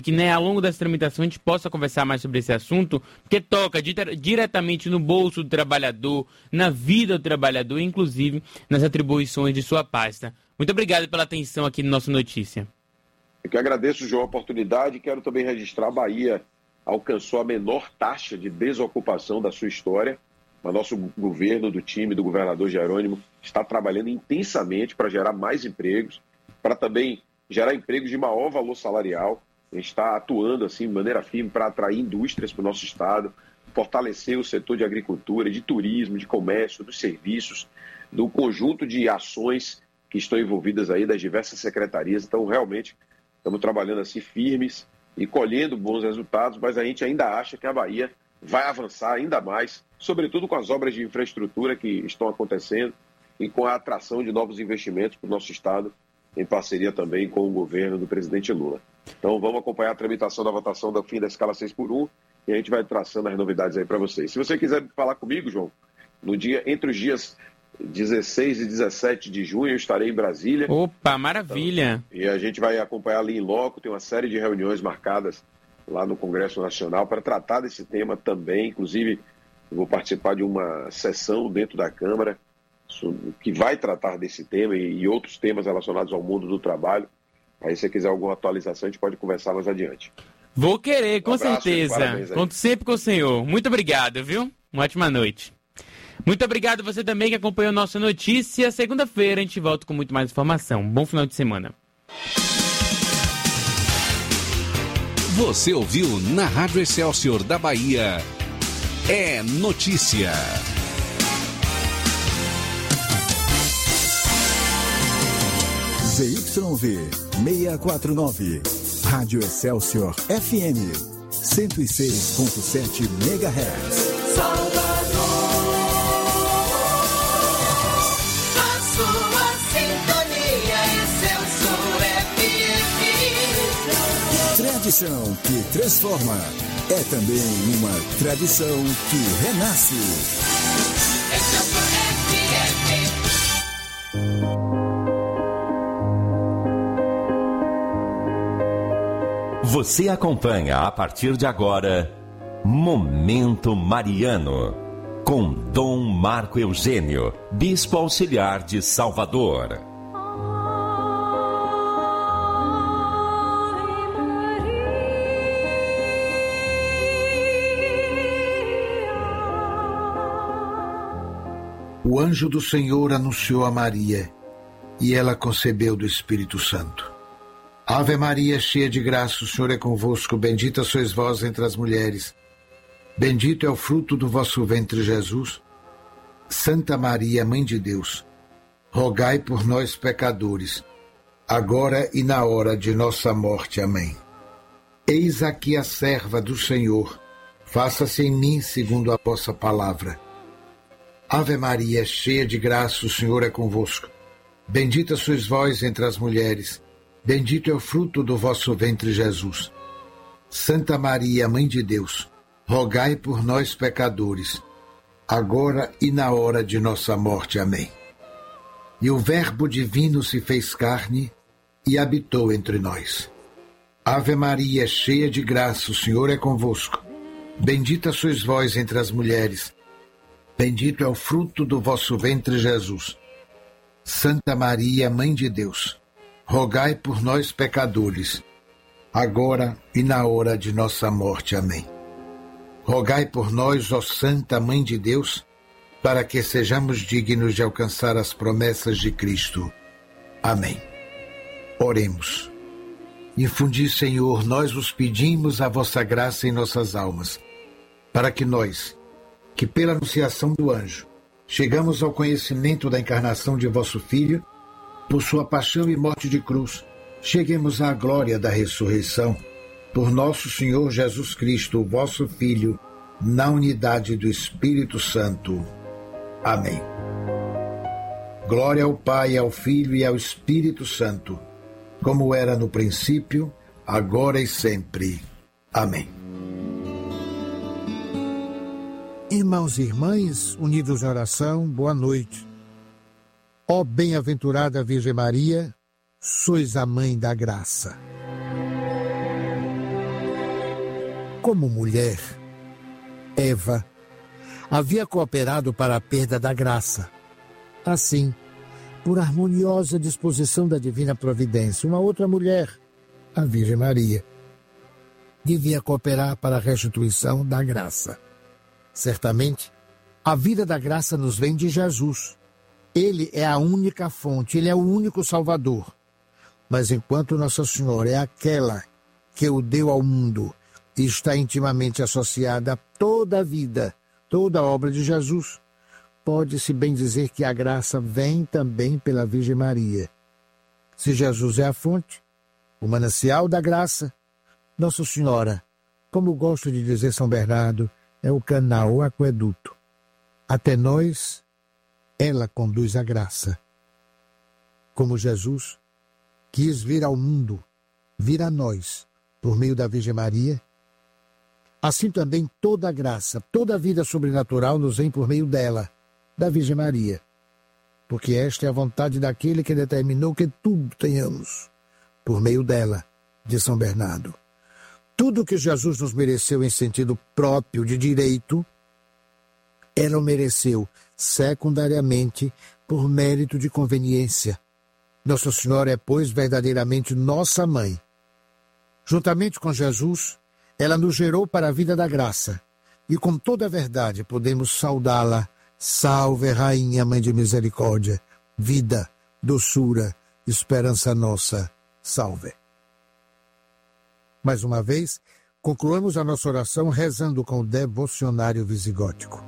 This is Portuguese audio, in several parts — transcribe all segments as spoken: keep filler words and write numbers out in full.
que, né, ao longo dessa tramitação a gente possa conversar mais sobre esse assunto, porque toca dire- diretamente no bolso do trabalhador, na vida do trabalhador, inclusive nas atribuições de sua pasta. Muito obrigado pela atenção aqui no nosso Notícia. Eu que agradeço, João, a oportunidade. Quero também registrar: a Bahia alcançou a menor taxa de desocupação da sua história. Mas nosso governo, do time do governador Jerônimo, está trabalhando intensamente para gerar mais empregos, para também gerar empregos de maior valor salarial. A gente está atuando assim, de maneira firme para atrair indústrias para o nosso estado, fortalecer o setor de agricultura, de turismo, de comércio, dos serviços, do conjunto de ações que estão envolvidas aí das diversas secretarias. Então, realmente, estamos trabalhando assim firmes e colhendo bons resultados, mas a gente ainda acha que a Bahia vai avançar ainda mais, sobretudo com as obras de infraestrutura que estão acontecendo e com a atração de novos investimentos para o nosso estado, em parceria também com o governo do presidente Lula. Então vamos acompanhar a tramitação da votação do fim da escala seis por um e a gente vai traçando as novidades aí para vocês. Se você quiser falar comigo, João, no dia, entre os dias dezesseis e dezessete de junho eu estarei em Brasília. Opa, maravilha! Então, e a gente vai acompanhar ali em loco, tem uma série de reuniões marcadas lá no Congresso Nacional para tratar desse tema também. Inclusive, eu vou participar de uma sessão dentro da Câmara que vai tratar desse tema e outros temas relacionados ao mundo do trabalho. Aí, se você quiser alguma atualização, a gente pode conversar mais adiante. Vou querer, com Um abraço, certeza. Conto sempre com o senhor. Muito obrigado, viu? Uma ótima noite. Muito obrigado você também que acompanhou nossa notícia. Segunda-feira a gente volta com muito mais informação. Bom final de semana. Você ouviu na Rádio Excelsior da Bahia. É notícia. Z Y V seiscentos e quarenta e nove. Rádio Excelsior F M cento e seis ponto sete megahertz. Salvador, a sua sintonia Excelsior F M. Tradição que transforma. É também uma tradição que renasce. Excelsior F M. Você acompanha a partir de agora Momento Mariano, com Dom Marco Eugênio, Bispo Auxiliar de Salvador. O anjo do Senhor anunciou a Maria, e ela concebeu do Espírito Santo. Ave Maria, cheia de graça, o Senhor é convosco, bendita sois vós entre as mulheres. Bendito é o fruto do vosso ventre, Jesus. Santa Maria, Mãe de Deus, rogai por nós, pecadores, agora e na hora de nossa morte. Amém. Eis aqui a serva do Senhor, faça-se em mim segundo a vossa palavra. Ave Maria, cheia de graça, o Senhor é convosco. Bendita sois vós entre as mulheres, bendito é o fruto do vosso ventre, Jesus. Santa Maria, Mãe de Deus, rogai por nós, pecadores, agora e na hora de nossa morte. Amém. E o Verbo divino se fez carne e habitou entre nós. Ave Maria, cheia de graça, o Senhor é convosco. Bendita sois vós entre as mulheres, bendito é o fruto do vosso ventre, Jesus. Santa Maria, Mãe de Deus, rogai por nós, pecadores, agora e na hora de nossa morte. Amém. Rogai por nós, ó Santa Mãe de Deus, para que sejamos dignos de alcançar as promessas de Cristo. Amém. Oremos. Infundi, Senhor, nós vos pedimos a vossa graça em nossas almas, para que nós, que pela anunciação do anjo, chegamos ao conhecimento da encarnação de vosso Filho, por sua paixão e morte de cruz, cheguemos à glória da ressurreição, por nosso Senhor Jesus Cristo, vosso Filho, na unidade do Espírito Santo. Amém. Glória ao Pai, ao Filho e ao Espírito Santo, como era no princípio, agora e sempre. Amém. Irmãos e irmãs, unidos em oração, boa noite. Ó bem-aventurada Virgem Maria, sois a Mãe da Graça. Como mulher, Eva havia cooperado para a perda da graça. Assim, por harmoniosa disposição da divina providência, uma outra mulher, a Virgem Maria, devia cooperar para a restituição da graça. Certamente, a vida da graça nos vem de Jesus. Ele é a única fonte, ele é o único Salvador. Mas enquanto Nossa Senhora é aquela que o deu ao mundo e está intimamente associada a toda a vida, toda a obra de Jesus, pode-se bem dizer que a graça vem também pela Virgem Maria. Se Jesus é a fonte, o manancial da graça, Nossa Senhora, como gosta de dizer São Bernardo, é o canal, o aqueduto. Até nós, ela conduz a graça. Como Jesus quis vir ao mundo, vir a nós, por meio da Virgem Maria, assim também toda a graça, toda a vida sobrenatural nos vem por meio dela, da Virgem Maria. Porque esta é a vontade daquele que determinou que tudo tenhamos, por meio dela, de São Bernardo. Tudo que Jesus nos mereceu em sentido próprio de direito, ela o mereceu secundariamente por mérito de conveniência. Nossa Senhora é, pois, verdadeiramente nossa mãe. Juntamente com Jesus, ela nos gerou para a vida da graça, e com toda a verdade podemos saudá-la. Salve, Rainha, Mãe de Misericórdia, vida, doçura, esperança nossa, salve. Mais uma vez, concluamos a nossa oração rezando com o devocionário visigótico.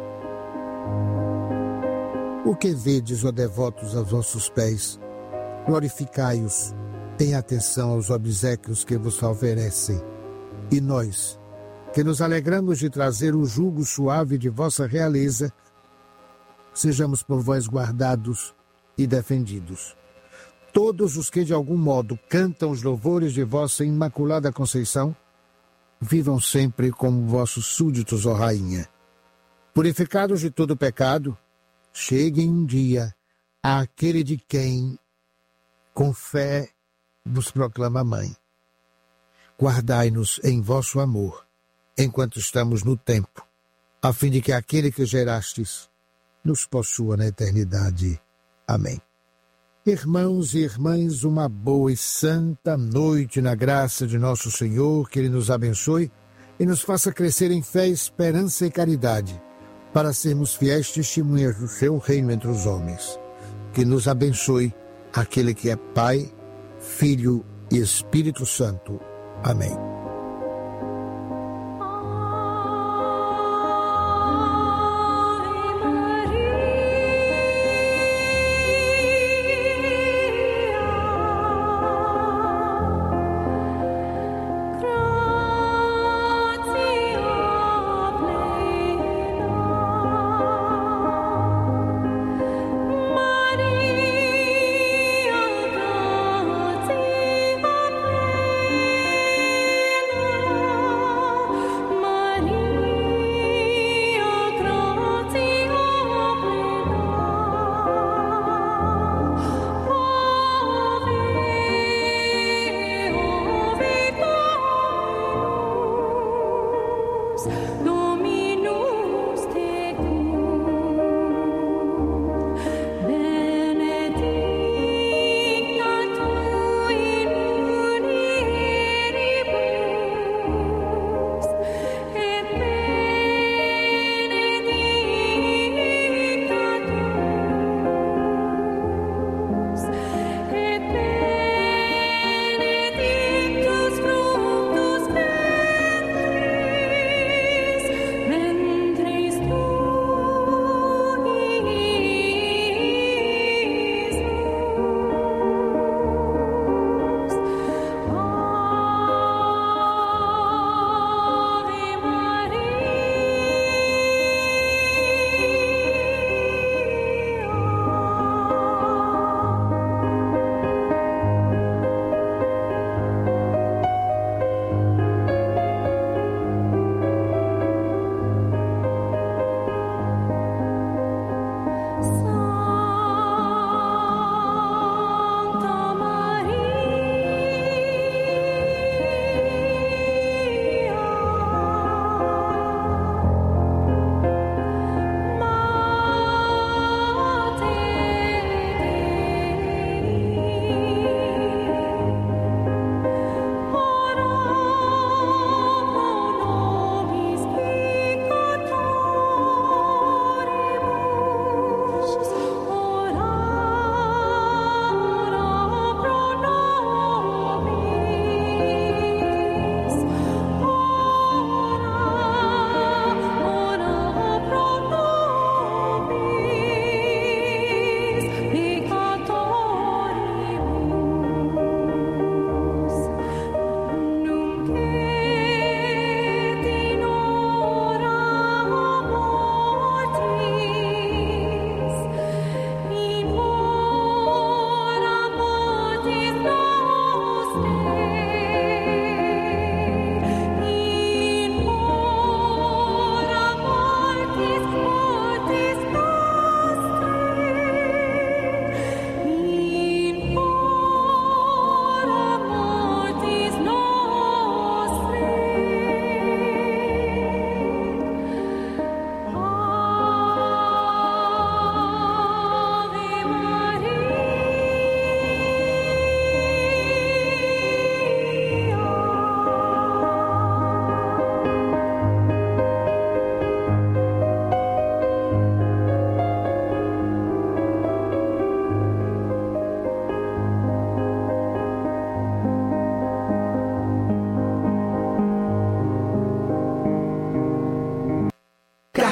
O que vedes, ó devotos, aos vossos pés? Glorificai-os, tenha atenção aos obséquios que vos oferecem. E nós, que nos alegramos de trazer o jugo suave de vossa realeza, sejamos por vós guardados e defendidos. Todos os que de algum modo cantam os louvores de vossa Imaculada Conceição, vivam sempre como vossos súditos, ó Rainha. Purificados de todo pecado, cheguem um dia àquele de quem, com fé, vos proclama mãe. Guardai-nos em vosso amor, enquanto estamos no tempo, a fim de que aquele que gerastes nos possua na eternidade. Amém. Irmãos e irmãs, uma boa e santa noite na graça de nosso Senhor, que Ele nos abençoe e nos faça crescer em fé, esperança e caridade, para sermos fiéis testemunhas do seu reino entre os homens. Que nos abençoe aquele que é Pai, Filho e Espírito Santo. Amém. Maria,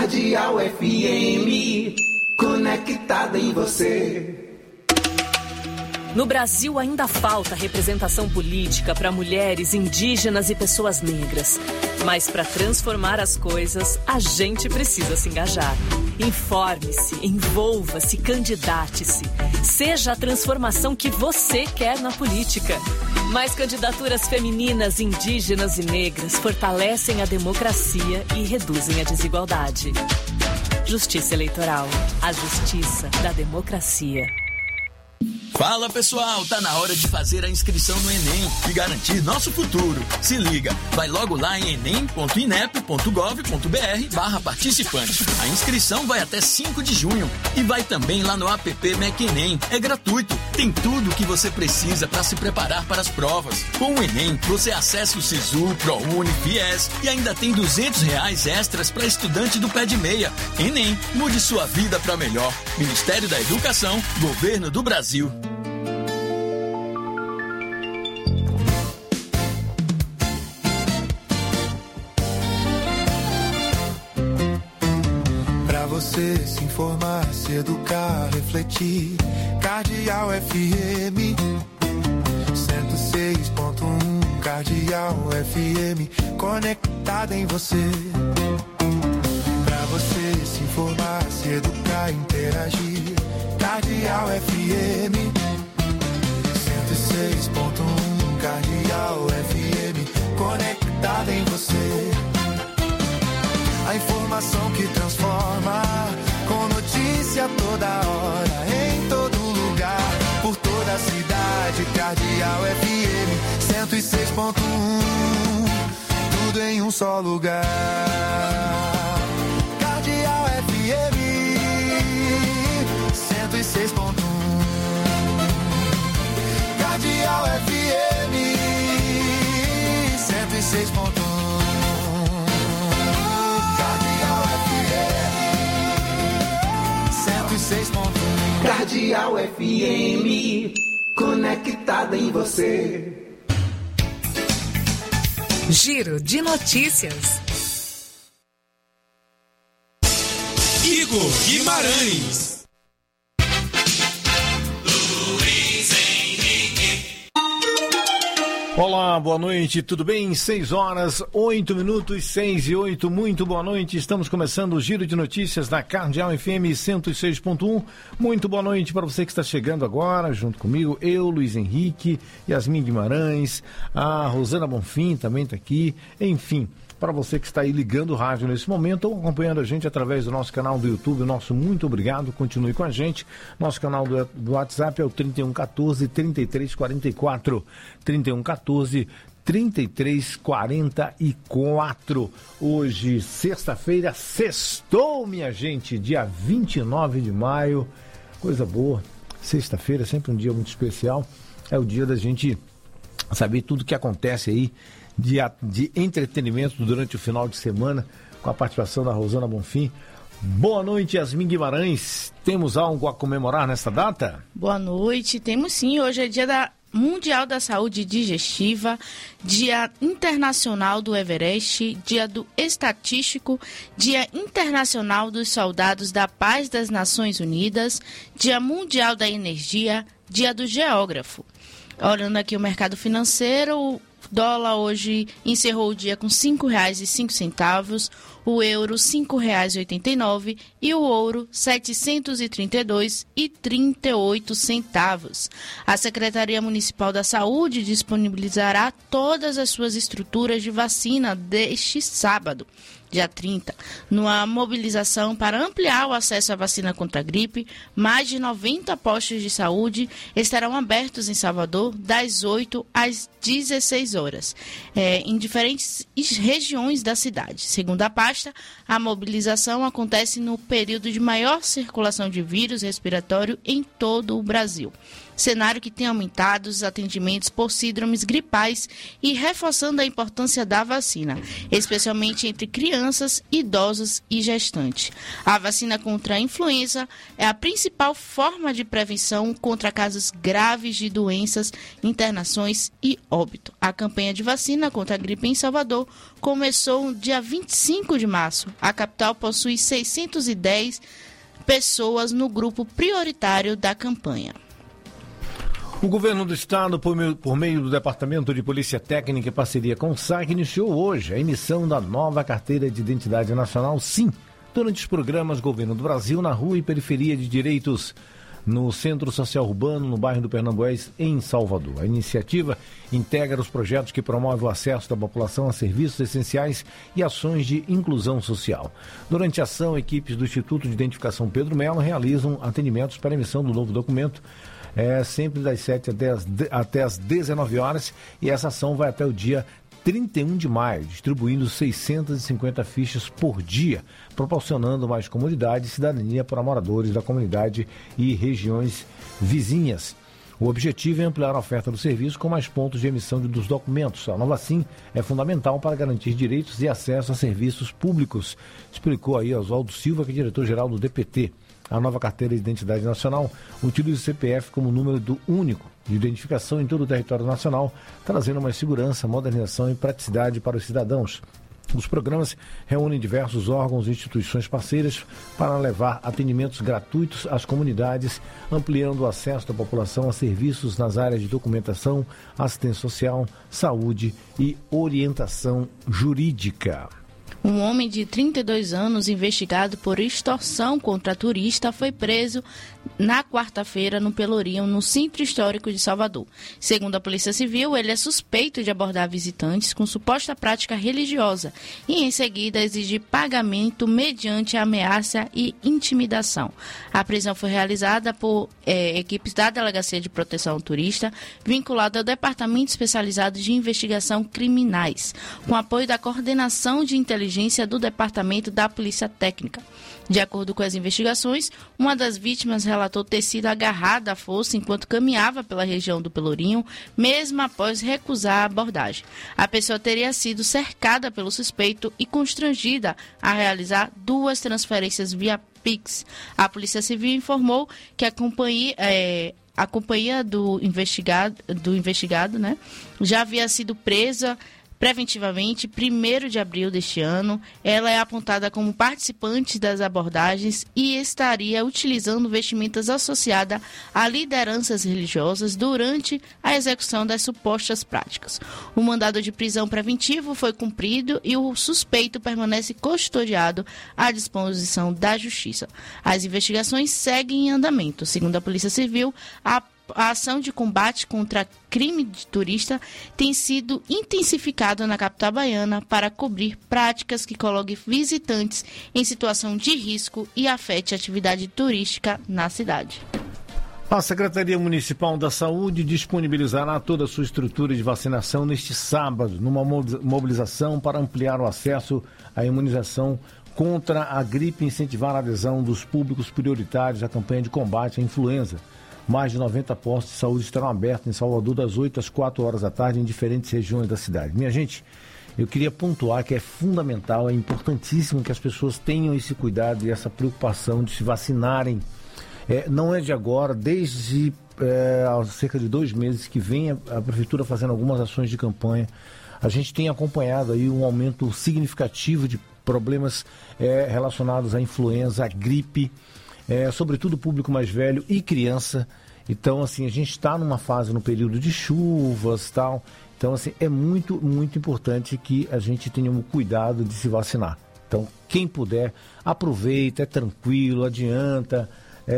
Cardeal F M, conectada em você. No Brasil ainda falta representação política para mulheres, indígenas e pessoas negras. Mas para transformar as coisas, a gente precisa se engajar. Informe-se, envolva-se, candidate-se. Seja a transformação que você quer na política. Mais candidaturas femininas, indígenas e negras fortalecem a democracia e reduzem a desigualdade. Justiça Eleitoral. A justiça da democracia. Fala pessoal, tá na hora de fazer a inscrição no Enem e garantir nosso futuro. Se liga, vai logo lá em enem ponto inep ponto gov ponto br barra participante. A inscrição vai até cinco de junho e vai também lá no app MEC-Enem. É gratuito, tem tudo o que você precisa para se preparar para as provas. Com o Enem, você acessa o Sisu, ProUni, Fies e ainda tem duzentos reais extras para estudante do pé de meia. Enem, mude sua vida para melhor. Ministério da Educação, Governo do Brasil. Você se informar, se educar, refletir. Cardeal F M cento e seis ponto um. Cardeal F M, conectada em você. Pra você se informar, se educar, interagir. Cardeal F M cento e seis ponto um. Cardeal F M, conectada em você. A informação que transforma, com notícia toda hora, em todo lugar, por toda a cidade. Cardeal F M cento e seis ponto um, tudo em um só lugar. Cardeal F M cento e seis ponto um, Cardeal F M cento e seis ponto um. Cardeal F M, conectada em você. Giro de notícias. Igor Guimarães. Olá, boa noite, tudo bem? seis horas, oito minutos, seis e oito, muito boa noite. Estamos começando o Giro de Notícias da Cardeal F M cento e seis ponto um. Muito boa noite para você que está chegando agora, junto comigo, eu, Luiz Henrique, Yasmin Guimarães, a Rosana Bonfim também está aqui, enfim. Para você que está aí ligando o rádio nesse momento ou acompanhando a gente através do nosso canal do YouTube, nosso muito obrigado, continue com a gente. Nosso canal do, do WhatsApp é o trinta e um, quatorze, trinta e três, quarenta e quatro. trinta e um, quatorze, trinta e três, quarenta e quatro. Hoje, sexta-feira, sextou, minha gente, dia vinte e nove de maio. Coisa boa. Sexta-feira, sempre um dia muito especial. É o dia da gente saber tudo o que acontece aí De, de entretenimento durante o final de semana, com a participação da Rosana Bonfim. Boa noite, Yasmin Guimarães. Temos algo a comemorar nesta data? Boa noite, temos sim. Hoje é dia da Mundial da Saúde Digestiva, Dia Internacional do Everest, Dia do Estatístico, Dia Internacional dos Soldados da Paz das Nações Unidas, Dia Mundial da Energia, Dia do Geógrafo. Olhando aqui o mercado financeiro, o dólar hoje encerrou o dia com cinco reais e cinco centavos, o euro cinco reais e oitenta e nove e o ouro setecentos e trinta e dois reais e trinta e oito centavos. A Secretaria Municipal da Saúde disponibilizará todas as suas estruturas de vacina deste sábado, dia trinta, numa mobilização para ampliar o acesso à vacina contra a gripe. Mais de noventa postos de saúde estarão abertos em Salvador das oito às dezesseis horas, é, em diferentes regiões da cidade. Segundo a pasta, a mobilização acontece no período de maior circulação de vírus respiratório em todo o Brasil. cenário que tem aumentado os atendimentos por síndromes gripais e reforçando a importância da vacina, especialmente entre crianças, idosos e gestantes. A vacina contra a influenza é a principal forma de prevenção contra casos graves de doenças, internações e óbito. A campanha de vacina contra a gripe em Salvador começou no dia vinte e cinco de março. A capital possui seiscentas e dez pessoas no grupo prioritário da campanha. O governo do estado, por meio, por meio do Departamento de Polícia Técnica e parceria com o S A C, iniciou hoje a emissão da nova Carteira de Identidade Nacional, SIM, durante os programas Governo do Brasil na Rua e Periferia de Direitos, no Centro Social Urbano, no bairro do Pernambués, em Salvador. A iniciativa integra os projetos que promovem o acesso da população a serviços essenciais e ações de inclusão social. Durante a ação, equipes do Instituto de Identificação Pedro Melo realizam atendimentos para a emissão do novo documento, é, sempre das sete até as, até as dezenove horas, e essa ação vai até o dia trinta e um de maio, distribuindo seiscentas e cinquenta fichas por dia, proporcionando mais comodidade e cidadania para moradores da comunidade e regiões vizinhas. O objetivo é ampliar a oferta do serviço com mais pontos de emissão dos documentos. A nova SIM é fundamental para garantir direitos e acesso a serviços públicos, explicou aí Oswaldo Silva, que é diretor-geral do D P T. A nova Carteira de Identidade Nacional utiliza o C P F como número do único de identificação em todo o território nacional, trazendo mais segurança, modernização e praticidade para os cidadãos. Os programas reúnem diversos órgãos e instituições parceiras para levar atendimentos gratuitos às comunidades, ampliando o acesso da população a serviços nas áreas de documentação, assistência social, saúde e orientação jurídica. Um homem de trinta e dois anos, investigado por extorsão contra turista, foi preso na quarta-feira no Pelourinho, no Centro Histórico de Salvador. Segundo a Polícia Civil, ele é suspeito de abordar visitantes com suposta prática religiosa e, em seguida, exigir pagamento mediante ameaça e intimidação. A prisão foi realizada por é, equipes da Delegacia de Proteção ao Turista, vinculada ao Departamento Especializado de Investigação Criminais, com apoio da Coordenação de Inteligência do Departamento da Polícia Técnica. De acordo com as investigações, uma das vítimas relatou ter sido agarrada à força enquanto caminhava pela região do Pelourinho, mesmo após recusar a abordagem. A pessoa teria sido cercada pelo suspeito e constrangida a realizar duas transferências via Pix. A Polícia Civil informou que a companhia... É, a companhia do investigado, do investigado né, já havia sido presa preventivamente, primeiro de abril deste ano. Ela é apontada como participante das abordagens e estaria utilizando vestimentas associadas a lideranças religiosas durante a execução das supostas práticas. O mandado de prisão preventivo foi cumprido e o suspeito permanece custodiado à disposição da Justiça. As investigações seguem em andamento. Segundo a Polícia Civil, a A ação de combate contra crime de turista tem sido intensificada na capital baiana para cobrir práticas que coloquem visitantes em situação de risco e afete a atividade turística na cidade. A Secretaria Municipal da Saúde disponibilizará toda a sua estrutura de vacinação neste sábado, numa mobilização para ampliar o acesso à imunização contra a gripe e incentivar a adesão dos públicos prioritários à campanha de combate à influenza. Mais de noventa postos de saúde estarão abertos em Salvador das oito às quatro horas da tarde em diferentes regiões da cidade. Minha gente, eu queria pontuar que é fundamental, é importantíssimo que as pessoas tenham esse cuidado e essa preocupação de se vacinarem. É, não é de agora, desde é, há cerca de dois meses que vem a, a Prefeitura fazendo algumas ações de campanha. A gente tem acompanhado aí um aumento significativo de problemas é, relacionados à influenza, à gripe, É, sobretudo público mais velho e criança. Então, assim, a gente está numa fase, no período de chuvas e tal. Então, assim, é muito, muito importante que a gente tenha um cuidado de se vacinar. Então, quem puder, aproveita, é tranquilo, adianta.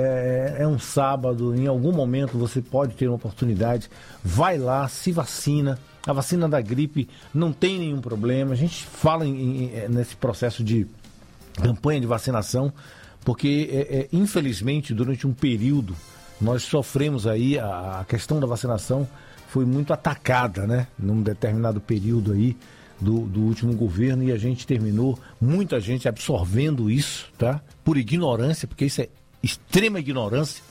É, é um sábado, em algum momento você pode ter uma oportunidade. Vai lá, se vacina. A vacina da gripe não tem nenhum problema. A gente fala em, em, nesse processo de campanha de vacinação, porque, é, é, infelizmente, durante um período, nós sofremos aí, a, a questão da vacinação foi muito atacada, né? Num determinado período aí do, do último governo, e a gente terminou, muita gente absorvendo isso, tá? Por ignorância, porque isso é extrema ignorância,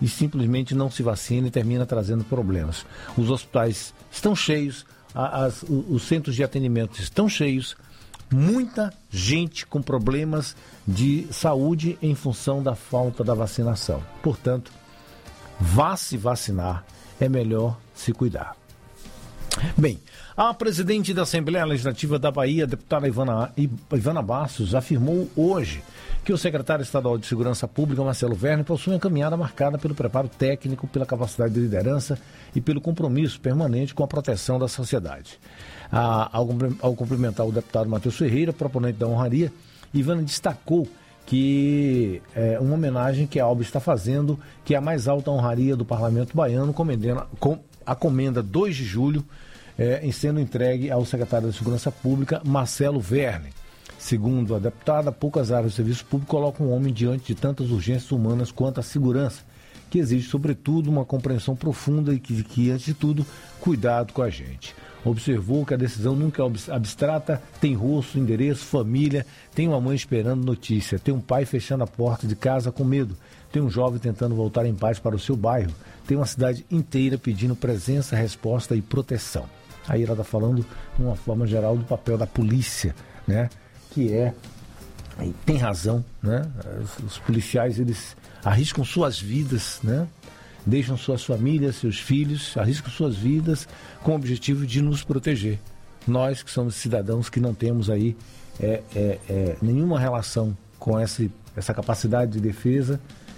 e simplesmente não se vacina e termina trazendo problemas. Os hospitais estão cheios, as, os centros de atendimento estão cheios, muita gente com problemas de saúde em função da falta da vacinação. Portanto, vá se vacinar, é melhor se cuidar. Bem, a presidente da Assembleia Legislativa da Bahia, a deputada Ivana, Ivana Bastos, afirmou hoje que o secretário estadual de Segurança Pública, Marcelo Verne, possui uma caminhada marcada pelo preparo técnico, pela capacidade de liderança e pelo compromisso permanente com a proteção da sociedade. Ah, ao, ao cumprimentar o deputado Matheus Ferreira, proponente da honraria, Ivana destacou que é uma homenagem que a A U B está fazendo, que é a mais alta honraria do Parlamento Baiano, comendendo, com, a comenda dois de julho, é, em sendo entregue ao secretário da Segurança Pública, Marcelo Verne. Segundo a deputada, poucas áreas do serviço público colocam um homem diante de tantas urgências humanas quanto a segurança, que exige, sobretudo, uma compreensão profunda e que, que, antes de tudo, cuidado com a gente. Observou que a decisão nunca é abstrata, tem rosto, endereço, família, tem uma mãe esperando notícia, tem um pai fechando a porta de casa com medo, tem um jovem tentando voltar em paz para o seu bairro, tem uma cidade inteira pedindo presença, resposta e proteção. Aí ela está falando, de uma forma geral, do papel da polícia, né? Que é, e tem razão, né? Os, os policiais, eles arriscam suas vidas, né? Deixam suas famílias, seus filhos, arriscam suas vidas com o objetivo de nos proteger. Nós que somos cidadãos que não temos aí é, é, é, nenhuma relação com essa, essa capacidade de defesa,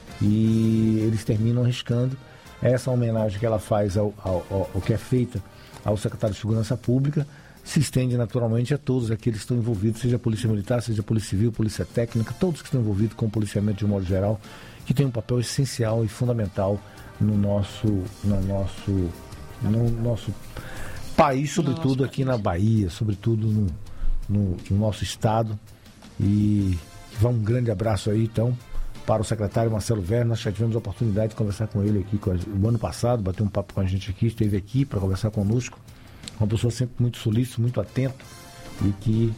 e eles terminam arriscando. Essa homenagem que ela faz ao, ao, ao, ao que é feita ao secretário de Segurança Pública se estende naturalmente a todos aqueles que estão envolvidos, seja a Polícia Militar, seja a Polícia Civil, Polícia Técnica, todos que estão envolvidos com o policiamento de um modo geral, que tem um papel essencial e fundamental no nosso, no nosso, no nosso país, sobretudo nosso aqui país. Na Bahia, sobretudo no, no, no nosso estado. E um grande abraço aí, então, para o secretário Marcelo Verne. Nós já tivemos a oportunidade de conversar com ele aqui o ano passado, bater um papo com a gente aqui, esteve aqui para conversar conosco. Uma pessoa sempre muito solícita, muito atento, e que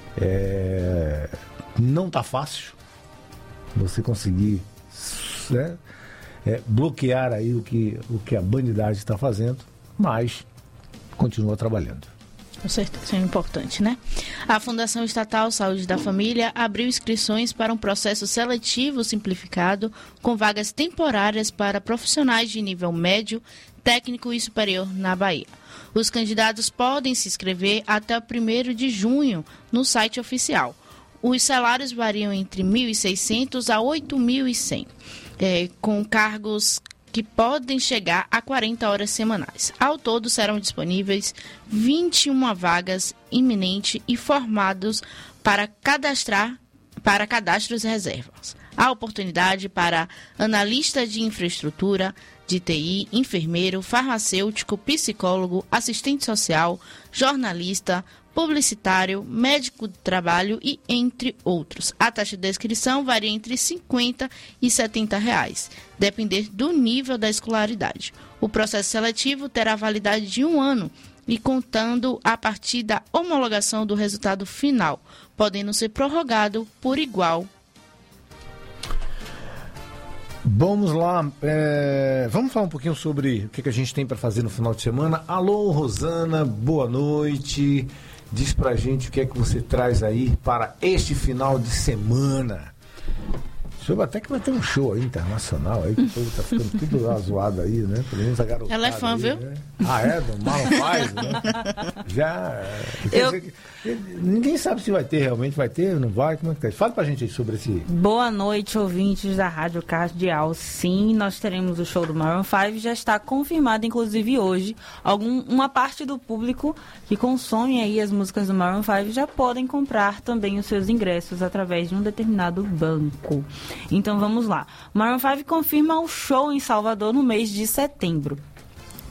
é, não está fácil você conseguir, né, é, bloquear aí o que, o que a bandidagem está fazendo, mas continua trabalhando. Com certeza, é importante, né? A Fundação Estatal Saúde da Família abriu inscrições para um processo seletivo simplificado com vagas temporárias para profissionais de nível médio, técnico e superior na Bahia. Os candidatos podem se inscrever até o primeiro de junho no site oficial. Os salários variam entre mil e seiscentos a oito mil e cem, é, com cargos que podem chegar a quarenta horas semanais. Ao todo, serão disponíveis vinte e uma vagas iminentes e formados para cadastrar para cadastros e reservas. Há oportunidade para analista de infraestrutura, de T I, enfermeiro, farmacêutico, psicólogo, assistente social, jornalista, publicitário, médico de trabalho e entre outros. A taxa de inscrição varia entre cinquenta e setenta reais, depender do nível da escolaridade. O processo seletivo terá validade de um ano e contando a partir da homologação do resultado final, podendo ser prorrogado por igual. Vamos lá, é, vamos falar um pouquinho sobre o que, que a gente tem para fazer no final de semana. Alô, Rosana, boa noite. Diz pra gente o que é que você traz aí para este final de semana. Soube até que vai ter um show aí internacional aí, que o povo tá ficando tudo azoado aí, né? Pelo menos a garotada. Ela é fã, aí, viu? Né? Ah, é? Do Marlon Faz, né? Já. Eu... Que, ninguém sabe se vai ter, realmente vai ter, não vai, como é que tá? Fala pra gente aí sobre esse... Boa noite, ouvintes da Rádio Cardeal. Sim, nós teremos o show do Maroon five, já está confirmado, inclusive hoje, algum, uma parte do público que consome aí as músicas do Maroon five já podem comprar também os seus ingressos através de um determinado banco. Então vamos lá. O Maroon five confirma o show em Salvador no mês de setembro.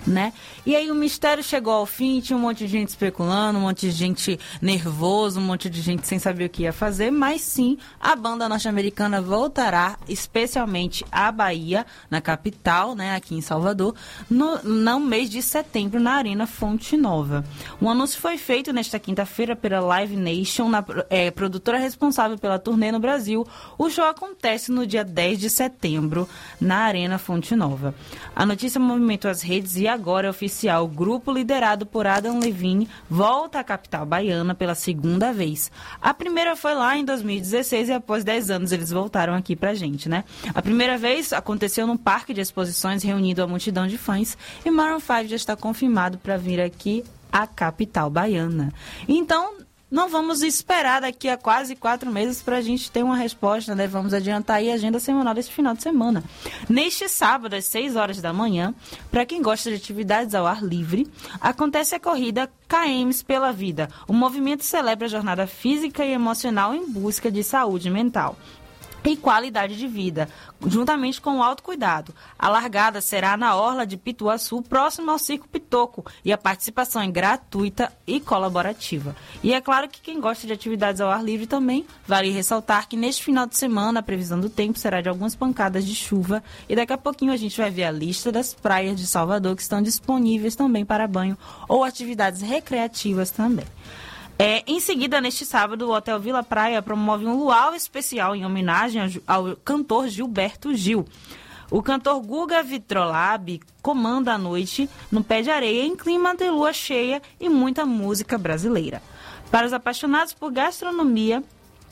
né? E aí o mistério chegou ao fim, tinha um monte de gente especulando, um monte de gente nervoso, um monte de gente sem saber o que ia fazer, mas sim, a banda norte-americana voltará especialmente à Bahia, na capital, né, aqui em Salvador, no, no mês de setembro, na Arena Fonte Nova. O anúncio foi feito nesta quinta-feira pela Live Nation, na, é, produtora responsável pela turnê no Brasil. O show acontece no dia dez de setembro, na Arena Fonte Nova. A notícia movimentou as redes e agora é oficial. O grupo liderado por Adam Levine volta à capital baiana pela segunda vez. A primeira foi lá em dois mil e dezesseis e após dez anos eles voltaram aqui pra gente, né? A primeira vez aconteceu num parque de exposições reunindo a multidão de fãs e Maroon cinco já está confirmado para vir aqui à capital baiana. Então, não vamos esperar daqui a quase quatro meses para a gente ter uma resposta, né? Vamos adiantar aí a agenda semanal desse final de semana. Neste sábado, às seis horas da manhã, para quem gosta de atividades ao ar livre, acontece a corrida K Ms pela Vida. O movimento celebra a jornada física e emocional em busca de saúde mental e qualidade de vida, juntamente com o autocuidado. A largada será na orla de Pituaçu, próximo ao Circo Pitoco, e a participação é gratuita e colaborativa. E é claro que quem gosta de atividades ao ar livre também, vale ressaltar que neste final de semana a previsão do tempo será de algumas pancadas de chuva e daqui a pouquinho a gente vai ver a lista das praias de Salvador que estão disponíveis também para banho ou atividades recreativas também. É, em seguida, neste sábado, o Hotel Vila Praia promove um luau especial em homenagem ao, ao cantor Gilberto Gil. O cantor Guga Vitrolab comanda a noite no Pé de Areia em clima de lua cheia e muita música brasileira. Para os apaixonados por gastronomia,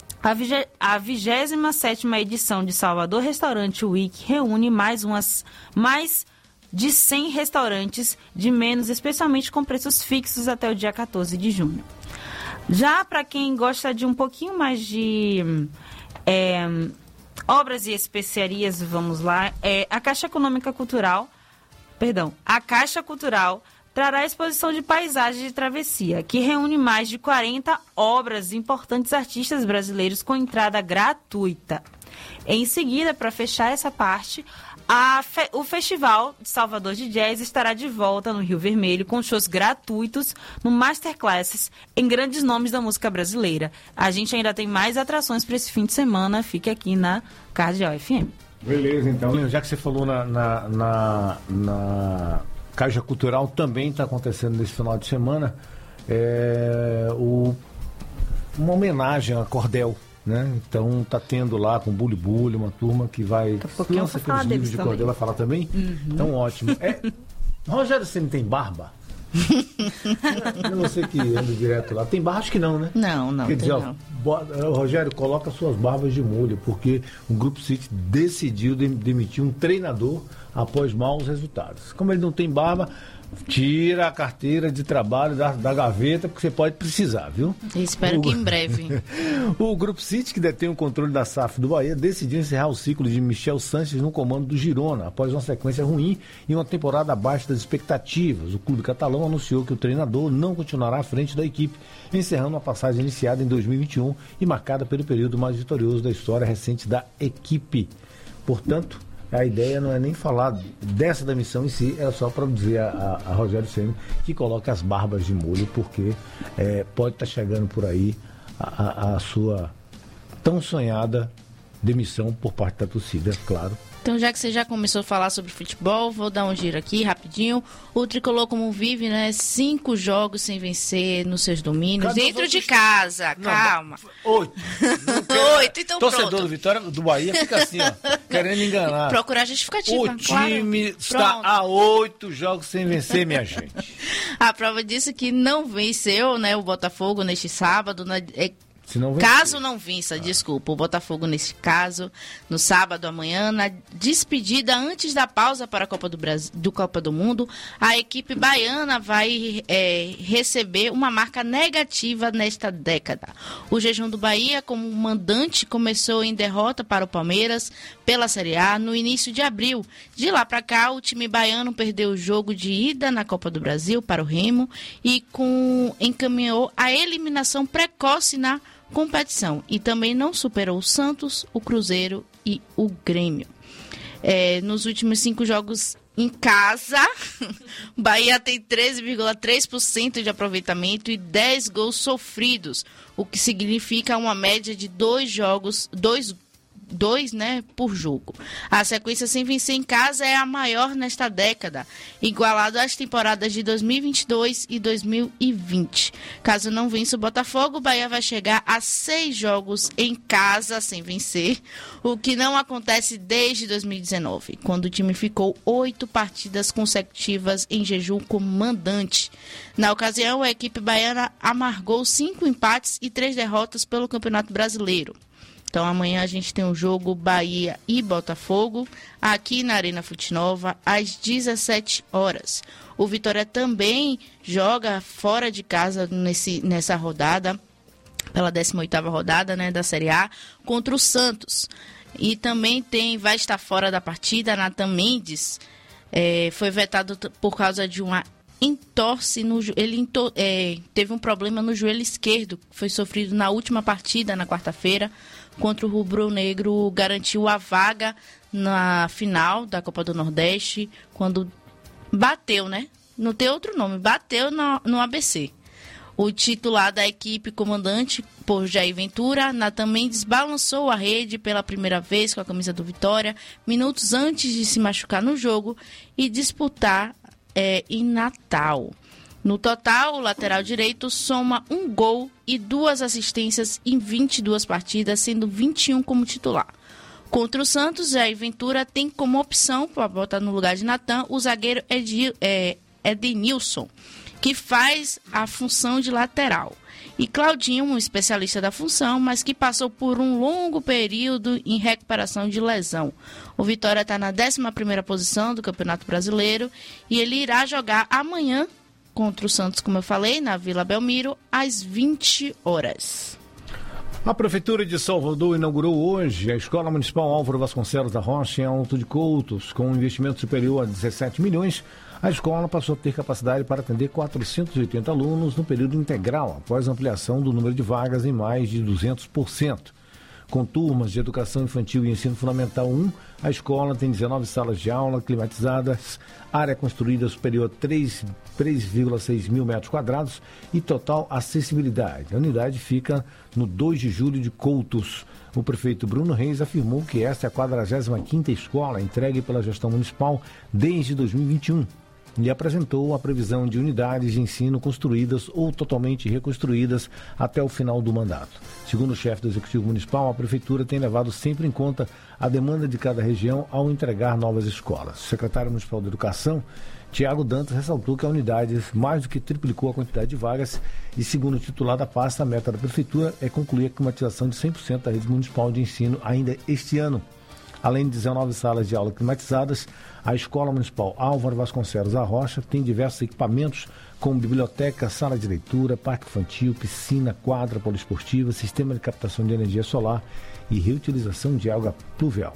a vigésima sétima edição de Salvador Restaurante Week reúne mais umas... mais de cem restaurantes de menos, especialmente com preços fixos até o dia quatorze de junho. Já para quem gosta de um pouquinho mais de é, obras e especiarias, vamos lá, é, a Caixa Econômica Cultural, perdão, a Caixa Cultural trará a exposição de paisagens de travessia, que reúne mais de quarenta obras de importantes artistas brasileiros com entrada gratuita. Em seguida, para fechar essa parte, a fe- o Festival de Salvador de Jazz estará de volta no Rio Vermelho com shows gratuitos no Masterclasses em grandes nomes da música brasileira. A gente ainda tem mais atrações para esse fim de semana. Fique aqui na Cardeal F M. Beleza, então. Já que você falou na, na, na, na Caixa Cultural, também está acontecendo nesse final de semana é, o, uma homenagem a Cordel. Né? Então tá tendo lá com Bully Bully uma turma que vai lança aqueles livros de Cordel, vai falar também. Uhum. Então ótimo. É, Rogério, você não tem barba? Eu não sei que anda direto lá. Tem barba? Acho que não, né? Não, não. Quer dizer, não. Ó, Rogério, coloca suas barbas de molho, porque o Grupo City decidiu demitir um treinador após maus resultados. Como ele não tem barba, tira a carteira de trabalho da, da gaveta, porque você pode precisar, viu? Espero o, que em breve. O Grupo City, que detém o controle da S A F do Bahia, decidiu encerrar o ciclo de Michel Sanches no comando do Girona, após uma sequência ruim e uma temporada abaixo das expectativas. O clube catalão anunciou que o treinador não continuará à frente da equipe, encerrando uma passagem iniciada em dois mil e vinte e um e marcada pelo período mais vitorioso da história recente da equipe. Portanto, a ideia não é nem falar dessa demissão em si, é só para dizer a, a, a Rogério Ceni que coloque as barbas de molho, porque é, pode estar tá chegando por aí a, a, a sua tão sonhada demissão por parte da torcida, claro. Então, já que você já começou a falar sobre futebol, vou dar um giro aqui rapidinho. O Tricolor, como vive, né? Cinco jogos sem vencer nos seus domínios. Cadê dentro de casa, não, calma. Oito. Oito, então torcedor pronto. do Vitória, do Bahia, fica assim, ó, querendo enganar. Procurar justificativa, O claro. time está Pronto. a oito jogos sem vencer, minha gente. A prova disso que não venceu, né, o Botafogo neste sábado, né, é... Não caso não vença, ah. desculpa, o Botafogo nesse caso, no sábado amanhã, na despedida antes da pausa para a Copa do Brasil, do Copa do Mundo, a equipe baiana vai é, receber uma marca negativa nesta década. O jejum do Bahia, como mandante, começou em derrota para o Palmeiras pela Série A no início de abril. De lá para cá, o time baiano perdeu o jogo de ida na Copa do Brasil para o Remo e com, encaminhou a eliminação precoce na competição e também não superou o Santos, o Cruzeiro e o Grêmio. É, nos últimos cinco jogos Em casa, Bahia tem treze vírgula três por cento de aproveitamento e dez gols sofridos, o que significa uma média de dois jogos, dois dois, né, por jogo. A sequência sem vencer em casa é a maior nesta década, igualado às temporadas de dois mil e vinte e dois e dois mil e vinte. Caso não vença o Botafogo, o Bahia vai chegar a seis jogos em casa sem vencer, o que não acontece desde dois mil e dezenove, quando o time ficou oito partidas consecutivas em jejum como mandante. Na ocasião, a equipe baiana amargou cinco empates e três derrotas pelo Campeonato Brasileiro. Então, amanhã a gente tem um jogo Bahia e Botafogo, aqui na Arena Fonte Nova, às dezessete horas. O Vitória também joga fora de casa nesse, nessa rodada, pela décima oitava rodada, né, da Série A, contra o Santos. E também tem, vai estar fora da partida, Nathan Mendes, é, foi vetado por causa de uma entorse no ele entor, é, teve um problema no joelho esquerdo, que foi sofrido na última partida, na quarta-feira, contra o Rubro Negro, garantiu a vaga na final da Copa do Nordeste, quando bateu, né? Não tem outro nome, bateu no, no A B C. O titular da equipe, comandante por Jair Ventura, Nathan Mendes, balançou a rede pela primeira vez com a camisa do Vitória, minutos antes de se machucar no jogo e disputar é, em Natal. No total, o lateral direito soma um gol e duas assistências em vinte e duas partidas, sendo vinte e um como titular. Contra o Santos, Jair Ventura tem como opção, para botar no lugar de Natan, o zagueiro Edi, é, Edenilson, que faz a função de lateral. E Claudinho, um especialista da função, mas que passou por um longo período em recuperação de lesão. O Vitória está na décima primeira posição do Campeonato Brasileiro e ele irá jogar amanhã contra o Santos, como eu falei, na Vila Belmiro, às vinte horas. A Prefeitura de Salvador inaugurou hoje a Escola Municipal Álvaro Vasconcelos da Rocha em Alto de Coutos. Com um investimento superior a dezessete milhões, a escola passou a ter capacidade para atender quatrocentos e oitenta alunos no período integral, após ampliação do número de vagas em mais de duzentos por cento. Com turmas de educação infantil e ensino fundamental um, a escola tem dezenove salas de aula climatizadas, área construída superior a três vírgula seis mil metros quadrados e total acessibilidade. A unidade fica no dois de julho de Coutos. O prefeito Bruno Reis afirmou que esta é a quadragésima quinta escola entregue pela gestão municipal desde dois mil e vinte e um. E apresentou a previsão de unidades de ensino construídas ou totalmente reconstruídas até o final do mandato. Segundo o chefe do Executivo Municipal, a Prefeitura tem levado sempre em conta a demanda de cada região ao entregar novas escolas. O secretário municipal de Educação, Tiago Dantas, ressaltou que a unidade mais do que triplicou a quantidade de vagas e, segundo o titular da pasta, a meta da Prefeitura é concluir a climatização de cem por cento da rede municipal de ensino ainda este ano. Além de dezenove salas de aula climatizadas, a Escola Municipal Álvaro Vasconcelos da Rocha tem diversos equipamentos, como biblioteca, sala de leitura, parque infantil, piscina, quadra poliesportiva, sistema de captação de energia solar e reutilização de água pluvial.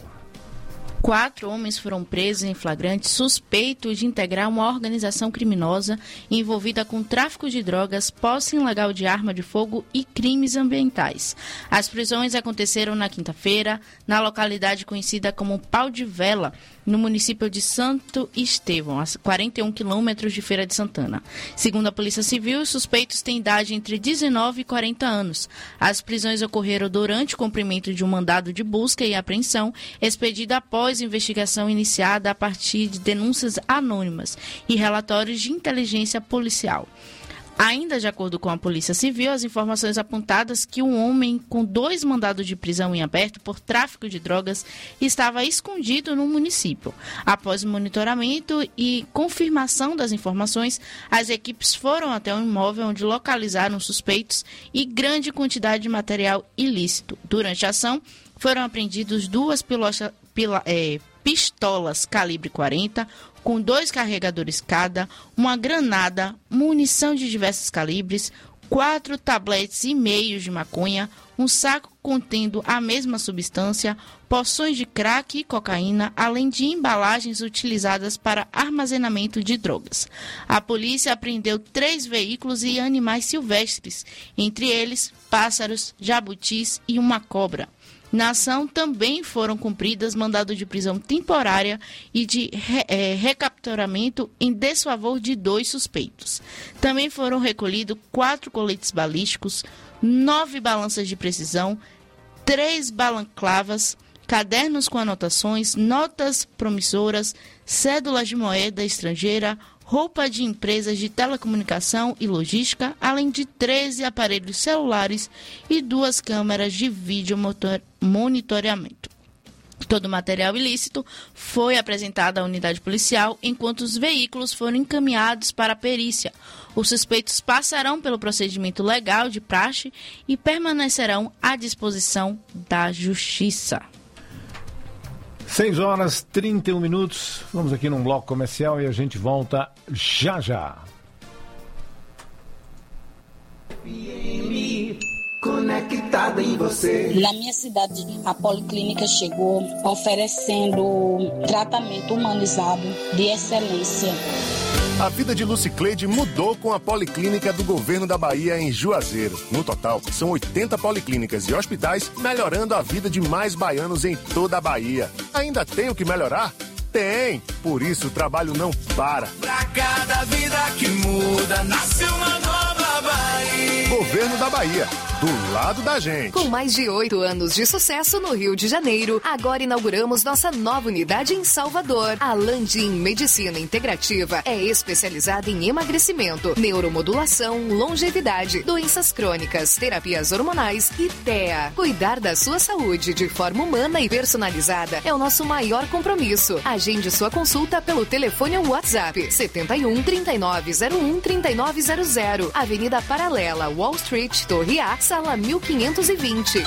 Quatro homens foram presos em flagrante suspeitos de integrar uma organização criminosa envolvida com tráfico de drogas, posse ilegal de arma de fogo e crimes ambientais. As prisões aconteceram na quinta-feira, na localidade conhecida como Pau de Vela, no município de Santo Estevão, a quarenta e um quilômetros de Feira de Santana. Segundo a Polícia Civil, os suspeitos têm idade entre dezenove e quarenta anos. As prisões ocorreram durante o cumprimento de um mandado de busca e apreensão expedido após investigação iniciada a partir de denúncias anônimas e relatórios de inteligência policial. Ainda de acordo com a Polícia Civil, as informações apontadas que um homem com dois mandados de prisão em aberto por tráfico de drogas estava escondido no município. Após o monitoramento e confirmação das informações, as equipes foram até o imóvel onde localizaram suspeitos e grande quantidade de material ilícito. Durante a ação, foram apreendidos duas pilota, pila, é, pistolas calibre quarenta, com dois carregadores cada, uma granada, munição de diversos calibres, quatro tabletes e meios de maconha, um saco contendo a mesma substância, porções de crack e cocaína, além de embalagens utilizadas para armazenamento de drogas. A polícia apreendeu três veículos e animais silvestres, entre eles pássaros, jabutis e uma cobra. Na ação também foram cumpridas mandado de prisão temporária e de re, é, recapturamento em desfavor de dois suspeitos. Também foram recolhidos quatro coletes balísticos, nove balanças de precisão, três balanclavas, cadernos com anotações, notas promissoras, cédulas de moeda estrangeira, roupa de empresas de telecomunicação e logística, além de treze aparelhos celulares e duas câmeras de vídeo monitoramento. Todo o material ilícito foi apresentado à unidade policial, enquanto os veículos foram encaminhados para a perícia. Os suspeitos passarão pelo procedimento legal de praxe e permanecerão à disposição da Justiça. seis horas e trinta e um minutos. Vamos aqui num bloco comercial e a gente volta já já. Conectada em você. Na minha cidade, a Policlínica chegou oferecendo tratamento humanizado de excelência. A vida de Lucicleide mudou com a Policlínica do Governo da Bahia em Juazeiro. No total, são oitenta policlínicas e hospitais melhorando a vida de mais baianos em toda a Bahia. Ainda tem o que melhorar? Tem! Por isso o trabalho não para. Pra cada vida que muda, nasce uma nova Bahia. Governo da Bahia. Do lado da gente. Com mais de oito anos de sucesso no Rio de Janeiro, agora inauguramos nossa nova unidade em Salvador. A Landim Medicina Integrativa é especializada em emagrecimento, neuromodulação, longevidade, doenças crônicas, terapias hormonais e T E A. Cuidar da sua saúde de forma humana e personalizada é o nosso maior compromisso. Agende sua consulta pelo telefone ou WhatsApp setenta e um, trinta e nove zero um, trinta e nove zero zero, Avenida Paralela, Wall Street, Torre A, Sala mil quinhentos e vinte.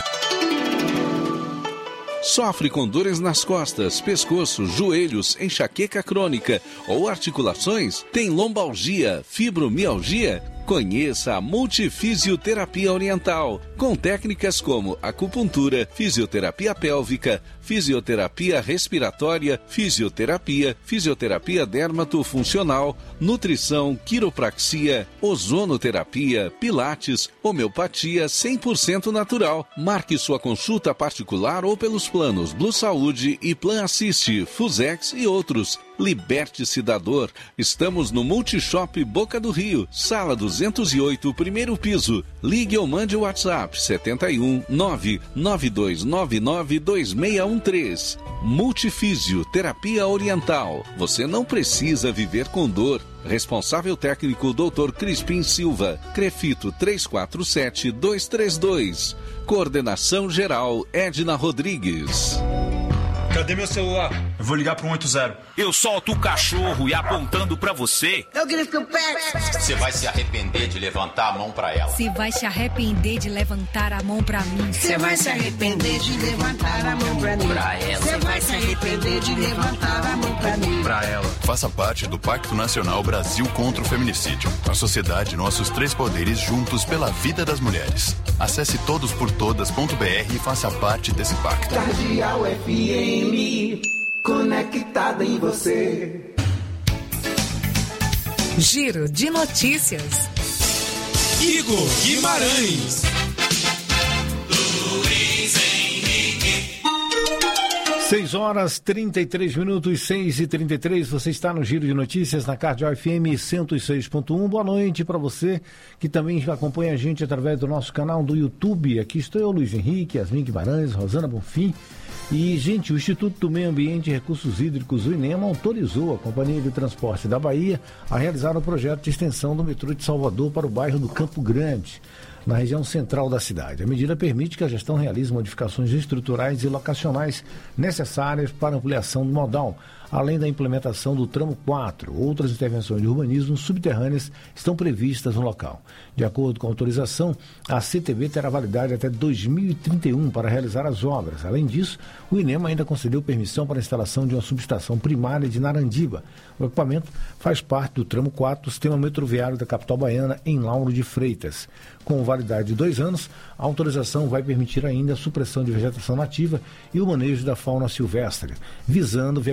Sofre com dores nas costas, pescoço, joelhos, enxaqueca crônica ou articulações? Tem lombalgia, fibromialgia? Conheça a Multifisioterapia Oriental, com técnicas como acupuntura, fisioterapia pélvica, fisioterapia respiratória, fisioterapia, fisioterapia dermatofuncional, nutrição, quiropraxia, ozonoterapia, pilates, homeopatia cem por cento natural. Marque sua consulta particular ou pelos planos Blue Saúde e Plan Assist, Fusex e outros. Liberte-se da dor. Estamos no Multishop Boca do Rio, sala duzentos e oito, primeiro piso. Ligue ou mande o WhatsApp setenta e um, nove nove dois nove nove dois seis um três. Multifísio Terapia Oriental. Você não precisa viver com dor. Responsável técnico doutor Crispim Silva. Crefito três quatro sete, dois três dois. Coordenação geral Edna Rodrigues. Cadê meu celular? Eu vou ligar para um oito zero. Eu solto o cachorro e apontando pra você. Eu grito com o pé. Você vai se arrepender de levantar a mão pra ela. Você vai se arrepender de levantar a mão pra mim. Você vai se arrepender de levantar a mão pra mim. Pra ela. Você vai se arrepender de levantar a mão pra mim. Pra ela. Faça parte do Pacto Nacional Brasil contra o Feminicídio. A sociedade, nossos três poderes juntos pela vida das mulheres. Acesse todos por todas ponto b r e faça parte desse pacto. Cardeal F M, conectada em você. Giro de notícias. Igor Guimarães. Luiz Henrique. seis horas, trinta e três minutos, seis e trinta e três. Você está no Giro de Notícias na Cardeal F M cento e seis ponto um. Boa noite para você que também acompanha a gente através do nosso canal do YouTube. Aqui estou eu, Luiz Henrique, Yasmin Guimarães, Rosana Bonfim. E, gente, o Instituto do Meio Ambiente e Recursos Hídricos, o INEMA, autorizou a Companhia de Transporte da Bahia a realizar o projeto de extensão do metrô de Salvador para o bairro do Campo Grande, na região central da cidade. A medida permite que a gestão realize modificações estruturais e locacionais necessárias para ampliação do modal, além da implementação do tramo quatro. Outras intervenções de urbanismo subterrâneas estão previstas no local. De acordo com a autorização, a C T B terá validade até dois mil e trinta e um para realizar as obras. Além disso, o INEMA ainda concedeu permissão para a instalação de uma subestação primária de Narandiba. O equipamento faz parte do tramo quatro do sistema metroviário da capital baiana, em Lauro de Freitas. Com validade de dois anos, a autorização vai permitir ainda a supressão de vegetação nativa e o manejo da fauna silvestre, visando viabilizar a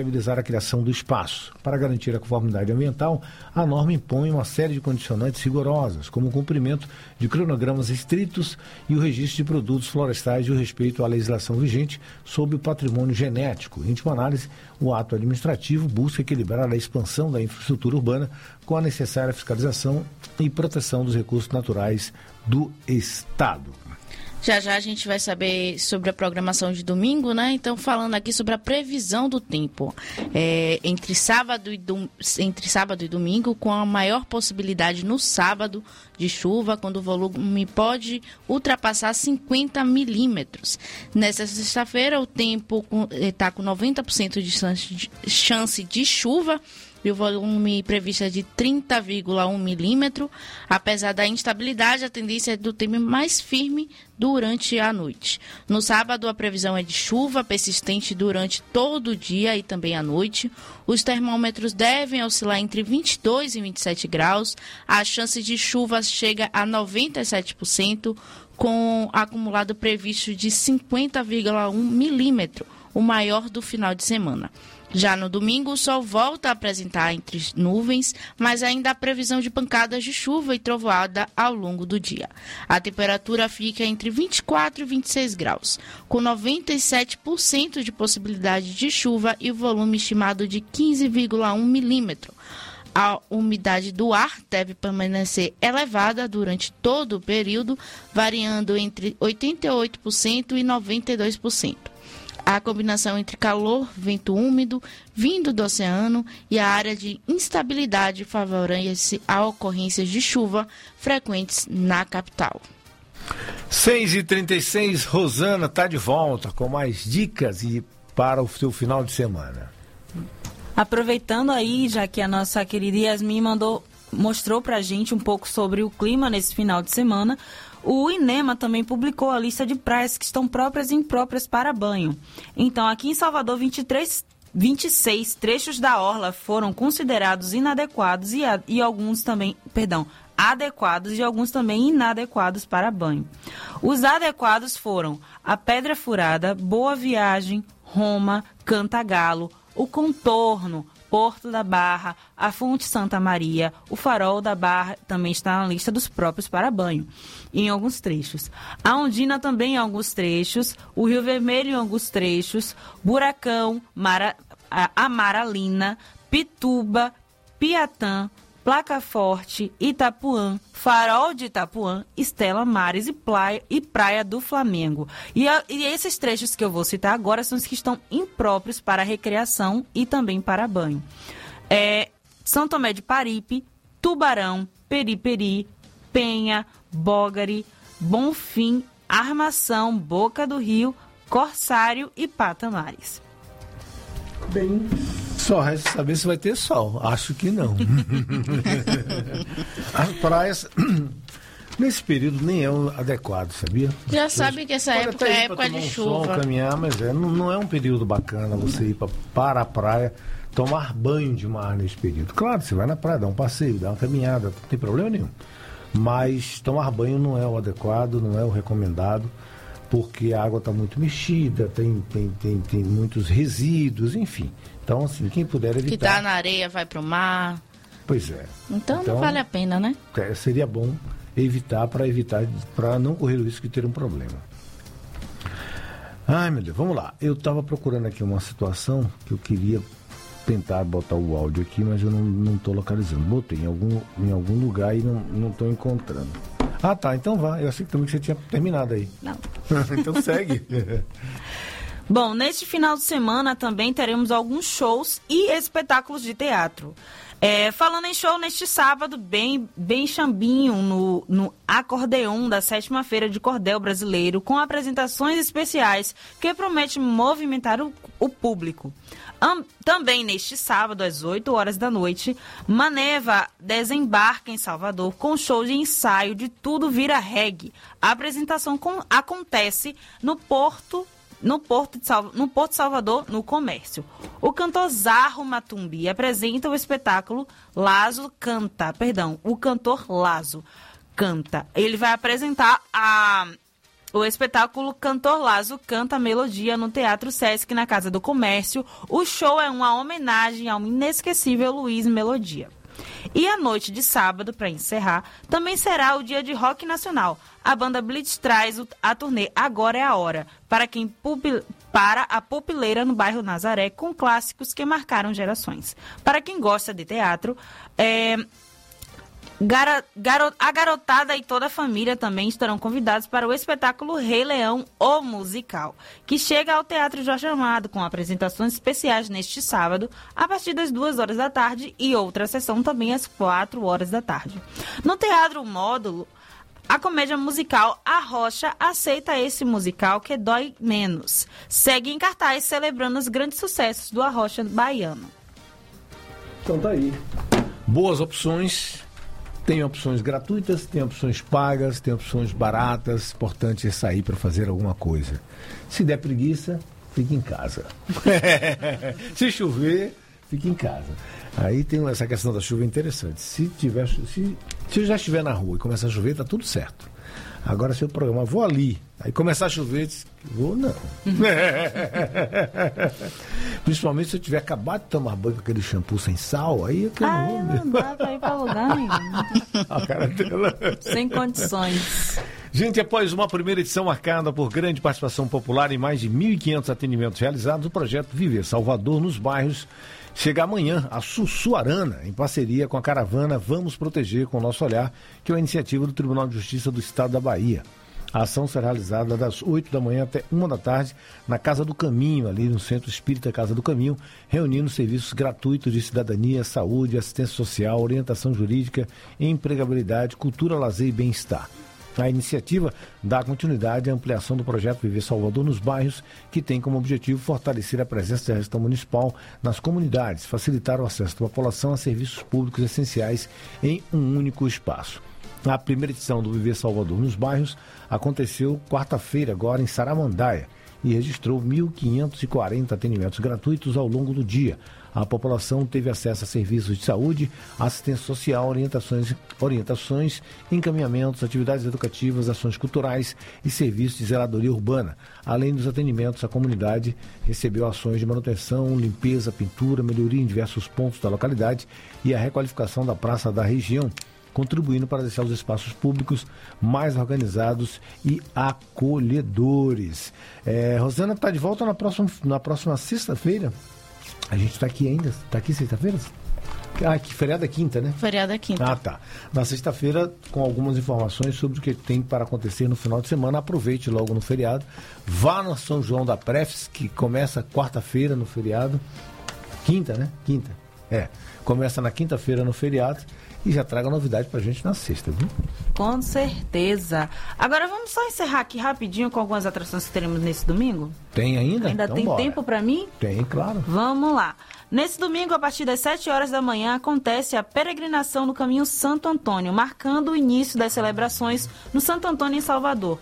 criação do espaço. Para garantir a conformidade ambiental, a norma impõe uma série de condicionantes rigorosas, como o cumprimento de cronogramas estritos e o registro de produtos florestais e o respeito à legislação vigente sobre o patrimônio genético. Em última análise, o ato administrativo busca equilibrar a expansão da infraestrutura urbana com a necessária fiscalização e proteção dos recursos naturais do Estado. Já já a gente vai saber sobre a programação de domingo, né? Então, falando aqui sobre a previsão do tempo. É, entre, sábado e dom... entre sábado e domingo, com a maior possibilidade no sábado de chuva, quando o volume pode ultrapassar cinquenta milímetros. Nesta sexta-feira, o tempo está com noventa por cento de chance de chuva, e o volume previsto é de trinta vírgula um milímetro. Apesar da instabilidade, a tendência é do tempo mais firme durante a noite. No sábado, a previsão é de chuva persistente durante todo o dia e também à noite. Os termômetros devem oscilar entre vinte e dois e vinte e sete graus. A chance de chuva chega a noventa e sete por cento, com acumulado previsto de cinquenta vírgula um milímetro, o maior do final de semana. Já no domingo, o sol volta a apresentar entre nuvens, mas ainda há previsão de pancadas de chuva e trovoada ao longo do dia. A temperatura fica entre vinte e quatro e vinte e seis graus, com noventa e sete por cento de possibilidade de chuva e o volume estimado de quinze vírgula um milímetro. A umidade do ar deve permanecer elevada durante todo o período, variando entre oitenta e oito por cento e noventa e dois por cento. A combinação entre calor, vento úmido, vindo do oceano e a área de instabilidade favorece a ocorrências de chuva frequentes na capital. seis e trinta e seis, Rosana está de volta com mais dicas e para o seu final de semana. Aproveitando aí, já que a nossa querida Yasmin mandou, mostrou para a gente um pouco sobre o clima nesse final de semana, o INEMA também publicou a lista de praias que estão próprias e impróprias para banho. Então, aqui em Salvador, vinte e três, vinte e seis trechos da orla foram considerados inadequados e, e alguns também, perdão, adequados e alguns também inadequados para banho. Os adequados foram a Pedra Furada, Boa Viagem, Roma, Cantagalo, o Contorno, Porto da Barra, a Fonte Santa Maria, o Farol da Barra também está na lista dos próprios para banho, em alguns trechos. A Ondina também em alguns trechos, o Rio Vermelho em alguns trechos, Buracão, Mara, Amaralina, Pituba, Piatã, Placa Forte, Itapuã, Farol de Itapuã, Estela Mares e Praia, e Praia do Flamengo. E, a, e esses trechos que eu vou citar agora são os que estão impróprios para recreação e também para banho. É, São Tomé de Paripe, Tubarão, Periperi, Penha, Bógari, Bonfim, Armação, Boca do Rio, Corsário e Patamares. Bem, só resta saber se vai ter sol. Acho que não. As praias, nesse período, nem é o adequado, sabia? Já sabe que essa época é época de chuva. Sol, caminhar, mas é, não, não é um período bacana você ir pra, para a praia, tomar banho de mar nesse período. Claro, você vai na praia, dá um passeio, dá uma caminhada, não tem problema nenhum. Mas tomar banho não é o adequado, não é o recomendado, porque a água está muito mexida, tem, tem, tem, tem muitos resíduos, enfim. Então, assim, quem puder evitar... Que está na areia vai para o mar. Pois é. Então, então não vale a pena, né? É, seria bom evitar para evitar, para não correr o risco de ter um problema. Ai, meu Deus, vamos lá. Eu estava procurando aqui uma situação que eu queria tentar botar o áudio aqui, mas eu não estou localizando. Botei em algum, em algum lugar e não estou encontrando. Ah, tá, então vá. Eu achei também que você tinha terminado aí. Não. Então segue. Bom, neste final de semana também teremos alguns shows e espetáculos de teatro. É, falando em show, neste sábado, bem, bem chambinho no, no acordeon da sétima Feira de Cordel Brasileiro, com apresentações especiais que prometem movimentar o, o público. Um, também neste sábado, às oito horas da noite, Maneva desembarca em Salvador com show de ensaio de Tudo Vira Reggae. A apresentação com, acontece no Porto No Porto, de Salva, no Porto Salvador, no Comércio. O cantor Zarro Matumbi apresenta o espetáculo Lazo Canta, perdão, o cantor Lazo Canta. Ele vai apresentar a, o espetáculo Cantor Lazo canta a melodia no Teatro Sesc, na Casa do Comércio. O show é uma homenagem ao inesquecível Luiz Melodia. E a noite de sábado, para encerrar, também será o dia de rock nacional. A banda Blitz traz a turnê Agora é a Hora, para, quem pupil... para a Pupileira no bairro Nazaré, com clássicos que marcaram gerações. Para quem gosta de teatro, é... Gar... Garo... a garotada e toda a família também estarão convidados para o espetáculo Rei Leão, o musical, que chega ao Teatro Jorge Amado, com apresentações especiais neste sábado, a partir das duas horas da tarde, e outra sessão também às quatro horas da tarde. No Teatro Módulo, a comédia musical A Rocha aceita esse musical que dói menos. Segue em cartaz celebrando os grandes sucessos do Arrocha baiano. Então tá aí. Boas opções. Tem opções gratuitas, tem opções pagas, tem opções baratas. Importante é sair para fazer alguma coisa. Se der preguiça, fique em casa. Se chover, fique em casa. Aí tem essa questão da chuva interessante. Se, tiver, se, se eu já estiver na rua e começar a chover, tá tudo certo. Agora, se eu programar, vou ali, aí começar a chover, vou não. Principalmente se eu tiver acabado de tomar banho com aquele shampoo sem sal, aí é que eu ah, não vou. Não dá pra ir pra lugar nenhum. A cara dela. Sem condições. Gente, após uma primeira edição marcada por grande participação popular e mais de mil e quinhentos atendimentos realizados, o projeto Viver Salvador nos bairros chega amanhã a Sussuarana, em parceria com a caravana Vamos Proteger com o Nosso Olhar, que é uma iniciativa do Tribunal de Justiça do Estado da Bahia. A ação será realizada das oito da manhã até uma da tarde na Casa do Caminho, ali no Centro Espírita Casa do Caminho, reunindo serviços gratuitos de cidadania, saúde, assistência social, orientação jurídica, empregabilidade, cultura, lazer e bem-estar. A iniciativa dá continuidade à ampliação do projeto Viver Salvador nos bairros, que tem como objetivo fortalecer a presença da gestão municipal nas comunidades, facilitar o acesso da população a serviços públicos essenciais em um único espaço. A primeira edição do Viver Salvador nos bairros aconteceu quarta-feira, agora em Saramandaia, e registrou mil quinhentos e quarenta atendimentos gratuitos ao longo do dia. A população teve acesso a serviços de saúde, assistência social, orientações, orientações, encaminhamentos, atividades educativas, ações culturais e serviços de zeladoria urbana. Além dos atendimentos, a comunidade recebeu ações de manutenção, limpeza, pintura, melhoria em diversos pontos da localidade e a requalificação da praça da região, contribuindo para deixar os espaços públicos mais organizados e acolhedores. É, Rosana está de volta na próxima, na próxima sexta-feira. A gente está aqui ainda? Está aqui sexta-feira? Ah, que feriado é quinta, né? Feriado é quinta. Ah, tá. Na sexta-feira, com algumas informações sobre o que tem para acontecer no final de semana. Aproveite logo no feriado. Vá no São João da Prefes, que começa quarta-feira no feriado. Quinta, né? Quinta. É. Começa na quinta-feira no feriado. E já traga novidade pra gente na sexta, viu? Com certeza. Agora vamos só encerrar aqui rapidinho com algumas atrações que teremos nesse domingo? Tem ainda? Ainda então tem bora. tempo pra mim? Tem, claro. Vamos lá. Nesse domingo, a partir das sete horas da manhã, acontece a peregrinação no Caminho Santo Antônio, marcando o início das celebrações no Santo Antônio em Salvador.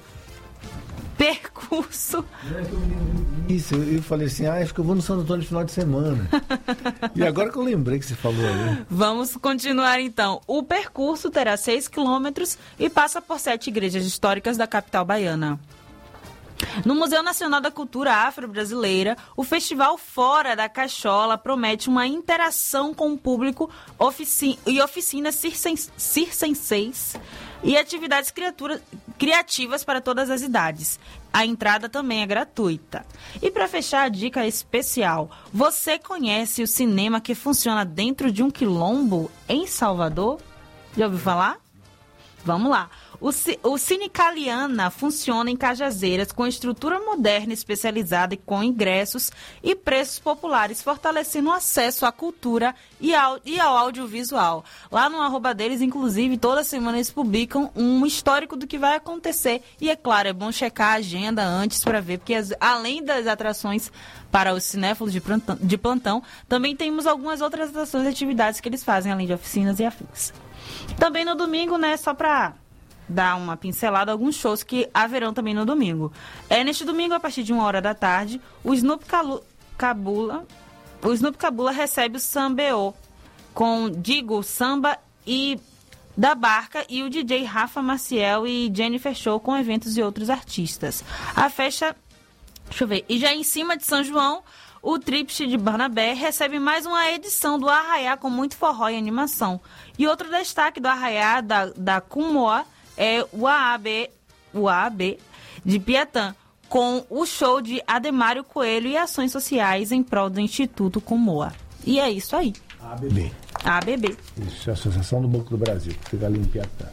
Percurso. Isso, eu falei assim, ah, acho que eu vou no Santo Antônio no final de semana. E agora que eu lembrei que você falou aí. Vamos continuar então. O percurso terá seis quilômetros e passa por sete igrejas históricas da capital baiana. No Museu Nacional da Cultura Afro-Brasileira, o Festival Fora da Cachola promete uma interação com o público ofici- e oficinas circen- circenseis e atividades criatura- criativas para todas as idades. A entrada também é gratuita. E para fechar, a dica especial. Você conhece o cinema que funciona dentro de um quilombo em Salvador? Já ouviu falar? Vamos lá. O, o Cine Caliana funciona em Cajazeiras com estrutura moderna especializada e com ingressos e preços populares, fortalecendo o acesso à cultura e ao, e ao audiovisual. Lá no arroba deles, inclusive, toda semana eles publicam um histórico do que vai acontecer. E é claro, é bom checar a agenda antes para ver, porque as, além das atrações para os cinéfilos de plantão, de plantão, também temos algumas outras atrações e atividades que eles fazem, além de oficinas e afins. Também no domingo, né, só para dar uma pincelada, alguns shows que haverão também no domingo. É neste domingo, a partir de uma hora da tarde, o Snoop Calu- Cabula, o Snoop Cabula recebe o Sambeô, com Digo, Samba e da Barca e o D J Rafa Maciel e Jennifer Show com eventos e outros artistas. A festa, deixa eu ver, e já em cima de São João, o Tripse de Barnabé recebe mais uma edição do Arraiá com muito forró e animação. E outro destaque do Arraiá da, da Cumoa é o A A B, o A A B de Piatã, com o show de Ademário Coelho e ações sociais em prol do Instituto Cumoa. E é isso aí. A A B B. A A B B. Isso, a Associação do Banco do Brasil, que fica ali em Piatã.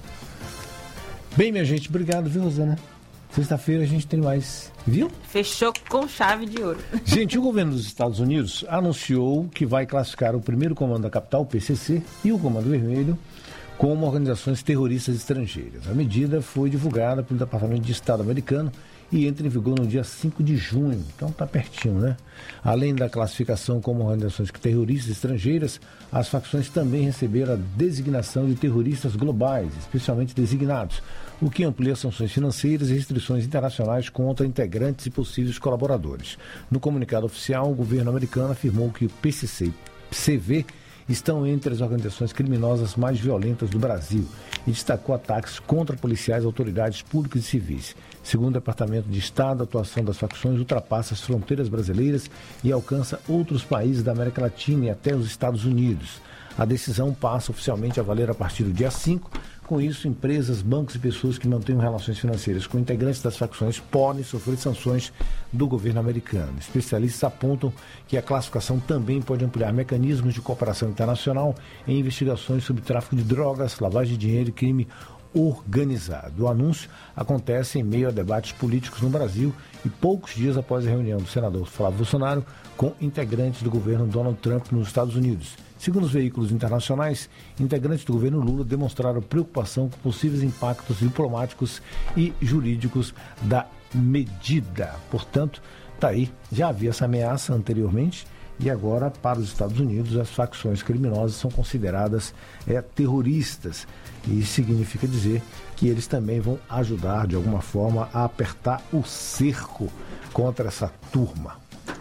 Bem, minha gente, obrigado, viu, Rosana? Sexta-feira a gente tem mais, viu? Fechou com chave de ouro. Gente, o governo dos Estados Unidos anunciou que vai classificar o primeiro comando da capital, o P C C, e o Comando Vermelho como organizações terroristas estrangeiras. A medida foi divulgada pelo Departamento de Estado americano e entra em vigor no dia cinco de junho, então está pertinho, né? Além da classificação como organizações terroristas estrangeiras, as facções também receberam a designação de terroristas globais, especialmente designados, o que amplia sanções financeiras e restrições internacionais contra integrantes e possíveis colaboradores. No comunicado oficial, o governo americano afirmou que o P C C e C V estão entre as organizações criminosas mais violentas do Brasil e destacou ataques contra policiais, autoridades públicas e civis. Segundo o Departamento de Estado, a atuação das facções ultrapassa as fronteiras brasileiras e alcança outros países da América Latina e até os Estados Unidos. A decisão passa oficialmente a valer a partir do dia cinco. Com isso, empresas, bancos e pessoas que mantenham relações financeiras com integrantes das facções podem sofrer sanções do governo americano. Especialistas apontam que a classificação também pode ampliar mecanismos de cooperação internacional em investigações sobre tráfico de drogas, lavagem de dinheiro e crime organizado. O anúncio acontece em meio a debates políticos no Brasil e poucos dias após a reunião do senador Flávio Bolsonaro com integrantes do governo Donald Trump nos Estados Unidos. Segundo os veículos internacionais, integrantes do governo Lula demonstraram preocupação com possíveis impactos diplomáticos e jurídicos da medida. Portanto, está aí, já havia essa ameaça anteriormente e agora, para os Estados Unidos, as facções criminosas são consideradas é, terroristas. E isso significa dizer que eles também vão ajudar, de alguma forma, a apertar o cerco contra essa turma.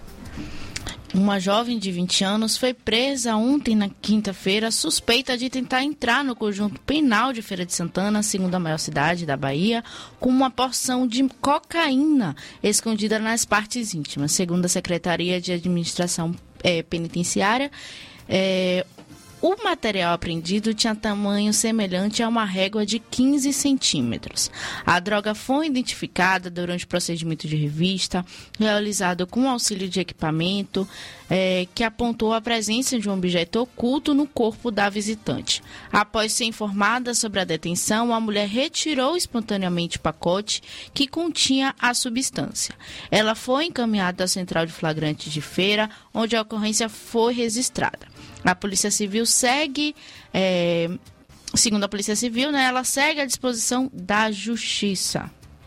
Uma jovem de vinte anos foi presa ontem, na quinta-feira, suspeita de tentar entrar no conjunto penal de Feira de Santana, segunda maior cidade da Bahia, com uma porção de cocaína escondida nas partes íntimas. Segundo a Secretaria de Administração é, Penitenciária, é, o material apreendido tinha tamanho semelhante a uma régua de quinze centímetros. A droga foi identificada durante o procedimento de revista, realizado com auxílio de equipamento, é, que apontou a presença de um objeto oculto no corpo da visitante. Após ser informada sobre a detenção, a mulher retirou espontaneamente o pacote que continha a substância. Ela foi encaminhada à Central de Flagrantes de Feira, onde a ocorrência foi registrada. A Polícia Civil segue, é, segundo a Polícia Civil, né, ela segue à disposição da Justiça.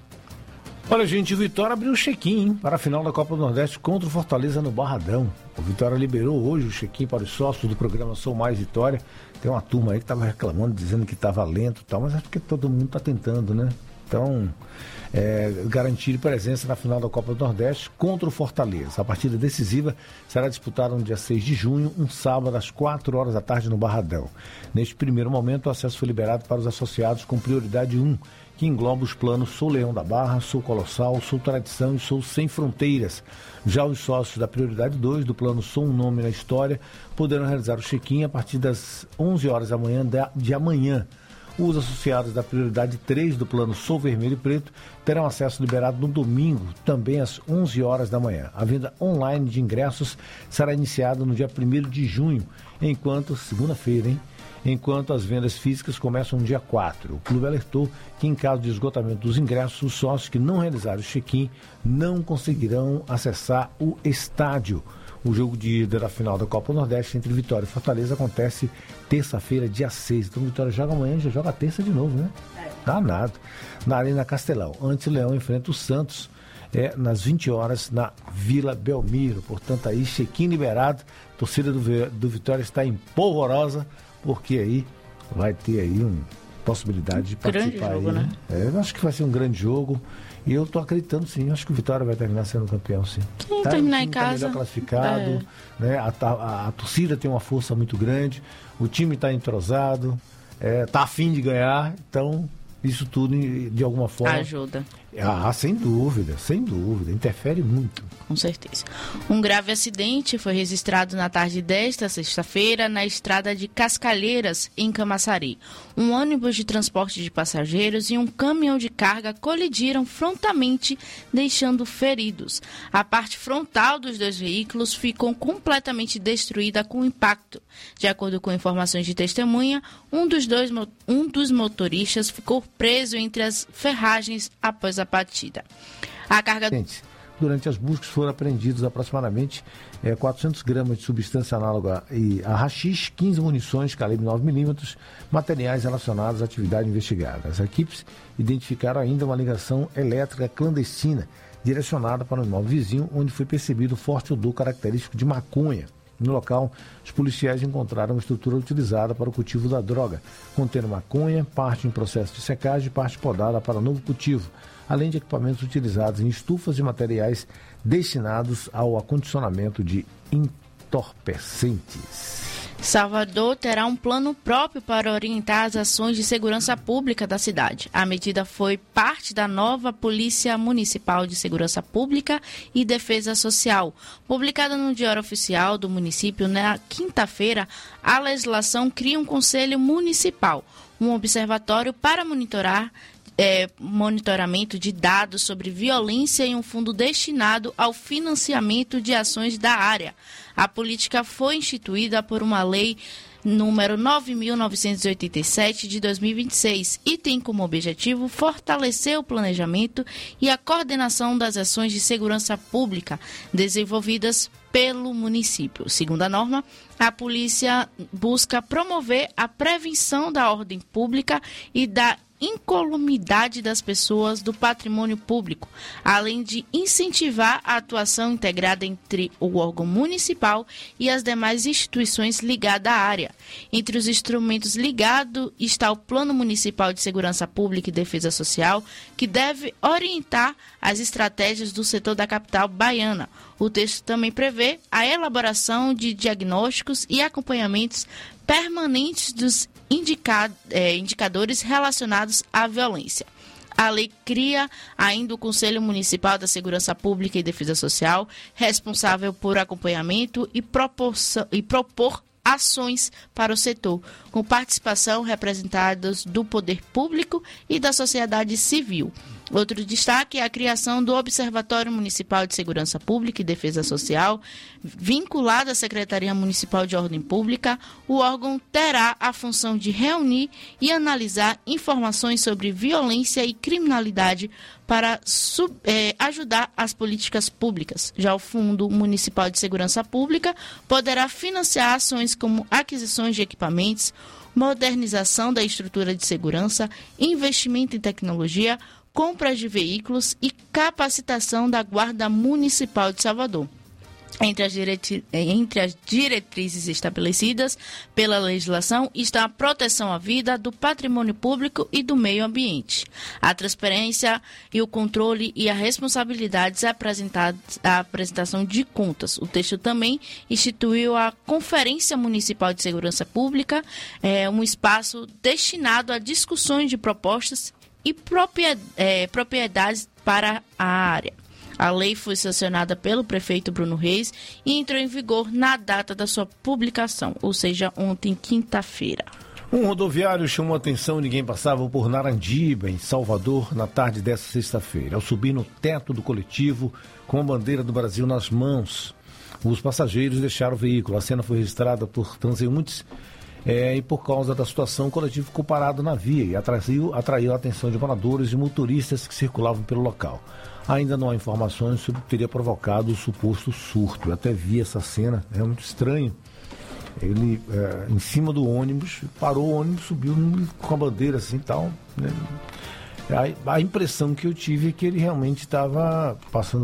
Olha, gente, o Vitória abriu o check-in para a final da Copa do Nordeste contra o Fortaleza no Barradão. O Vitória liberou hoje o check-in para os sócios do programa Sou Mais Vitória. Tem uma turma aí que estava reclamando, dizendo que estava lento e tal, mas é porque todo mundo está tentando, né? Então, é, garantir presença na final da Copa do Nordeste contra o Fortaleza. A partida decisiva será disputada no dia seis de junho, um sábado, às quatro horas da tarde, no Barradão. Neste primeiro momento, o acesso foi liberado para os associados com prioridade um, que engloba os planos Sou Leão da Barra, Sou Colossal, Sou Tradição e Sou Sem Fronteiras. Já os sócios da prioridade dois, do plano Sou um Nome na História, poderão realizar o check-in a partir das onze horas da manhã de amanhã. Os associados da prioridade três do plano Sou Vermelho e Preto terão acesso liberado no domingo, também às onze horas da manhã. A venda online de ingressos será iniciada no dia primeiro de junho, enquanto, segunda-feira, hein? Enquanto as vendas físicas começam no dia quatro. O clube alertou que, em caso de esgotamento dos ingressos, os sócios que não realizarem o check-in não conseguirão acessar o estádio. O jogo de ida da final da Copa do Nordeste entre Vitória e Fortaleza acontece terça-feira, dia seis. Então, Vitória joga amanhã e já joga terça de novo, né? É. Danado. Na Arena Castelão. Antes, o Leão enfrenta o Santos é, nas vinte horas na Vila Belmiro. Portanto, aí, check-in liberado. A torcida do, do Vitória está empolvorosa, porque aí vai ter aí uma possibilidade de participar. Grande jogo, aí, né? É, eu acho que vai ser um grande jogo. E eu tô acreditando, sim. Acho que o Vitória vai terminar sendo campeão, sim. Quem tá, terminar em tá casa. melhor classificado, é. né? A, a, a torcida tem uma força muito grande. O time está entrosado. é, tá afim de ganhar, então isso tudo de alguma forma ajuda. Ah, sem dúvida, sem dúvida, interfere muito. Com certeza. Um grave acidente foi registrado na tarde desta sexta-feira na estrada de Cascalheiras, em Camaçari. Um ônibus de transporte de passageiros e um caminhão de carga colidiram frontalmente, deixando feridos. A parte frontal dos dois veículos ficou completamente destruída com o impacto. De acordo com informações de testemunha, um dos, dois, um dos motoristas ficou preso entre as ferragens após a batida. A carga... Durante as buscas foram apreendidos aproximadamente é, quatrocentos gramas de substância análoga a haxixe, quinze munições calibre nove milímetros, materiais relacionados à atividade investigada. As equipes identificaram ainda uma ligação elétrica clandestina direcionada para um imóvel vizinho, onde foi percebido forte odor característico de maconha. No local, os policiais encontraram uma estrutura utilizada para o cultivo da droga, contendo maconha, parte em processo de secagem e parte podada para novo cultivo, além de equipamentos utilizados em estufas e materiais destinados ao acondicionamento de entorpecentes. Salvador terá um plano próprio para orientar as ações de segurança pública da cidade. A medida foi parte da nova Polícia Municipal de Segurança Pública e Defesa Social. Publicada no Diário Oficial do município na quinta-feira, a legislação cria um conselho municipal, um observatório para monitorar É, monitoramento de dados sobre violência e um fundo destinado ao financiamento de ações da área. A política foi instituída por uma lei número nove mil novecentos e oitenta e sete de dois mil e vinte e seis e tem como objetivo fortalecer o planejamento e a coordenação das ações de segurança pública desenvolvidas pelo município. Segundo a norma, a polícia busca promover a prevenção da ordem pública e da incolumidade das pessoas do patrimônio público, além de incentivar a atuação integrada entre o órgão municipal e as demais instituições ligadas à área. Entre os instrumentos ligados está o Plano Municipal de Segurança Pública e Defesa Social, que deve orientar as estratégias do setor da capital baiana. O texto também prevê a elaboração de diagnósticos e acompanhamentos permanentes dos indica- eh, indicadores relacionados à violência. A lei cria ainda o Conselho Municipal da Segurança Pública e Defesa Social, responsável por acompanhamento e, e propor ações para o setor, com participação representadas do poder público e da sociedade civil. Outro destaque é a criação do Observatório Municipal de Segurança Pública e Defesa Social, vinculado à Secretaria Municipal de Ordem Pública. O órgão terá a função de reunir e analisar informações sobre violência e criminalidade para sub, eh, ajudar as políticas públicas. Já o Fundo Municipal de Segurança Pública poderá financiar ações como aquisições de equipamentos, modernização da estrutura de segurança, investimento em tecnologia, compras de veículos e capacitação da Guarda Municipal de Salvador. Entre as, direti- entre as diretrizes estabelecidas pela legislação está a proteção à vida, do patrimônio público e do meio ambiente, a transparência e o controle e as responsabilidades apresentadas, a apresentação de contas. O texto também instituiu a Conferência Municipal de Segurança Pública, é, um espaço destinado a discussões de propostas e propriedades para a área. A lei foi sancionada pelo prefeito Bruno Reis e entrou em vigor na data da sua publicação, ou seja, ontem, quinta-feira. Um rodoviário chamou a atenção, ninguém passava por Narandiba, em Salvador, na tarde desta sexta-feira. Ao subir no teto do coletivo, com a bandeira do Brasil nas mãos, os passageiros deixaram o veículo. A cena foi registrada por transeuntes É, e por causa da situação, o coletivo ficou parado na via e atraiu, atraiu a atenção de moradores e motoristas que circulavam pelo local. Ainda não há informações sobre o que teria provocado o suposto surto. Eu até vi essa cena, é muito estranho. Ele, é, em cima do ônibus, parou o ônibus, subiu com a bandeira assim e tal. Né? A, a impressão que eu tive é que ele realmente estava passando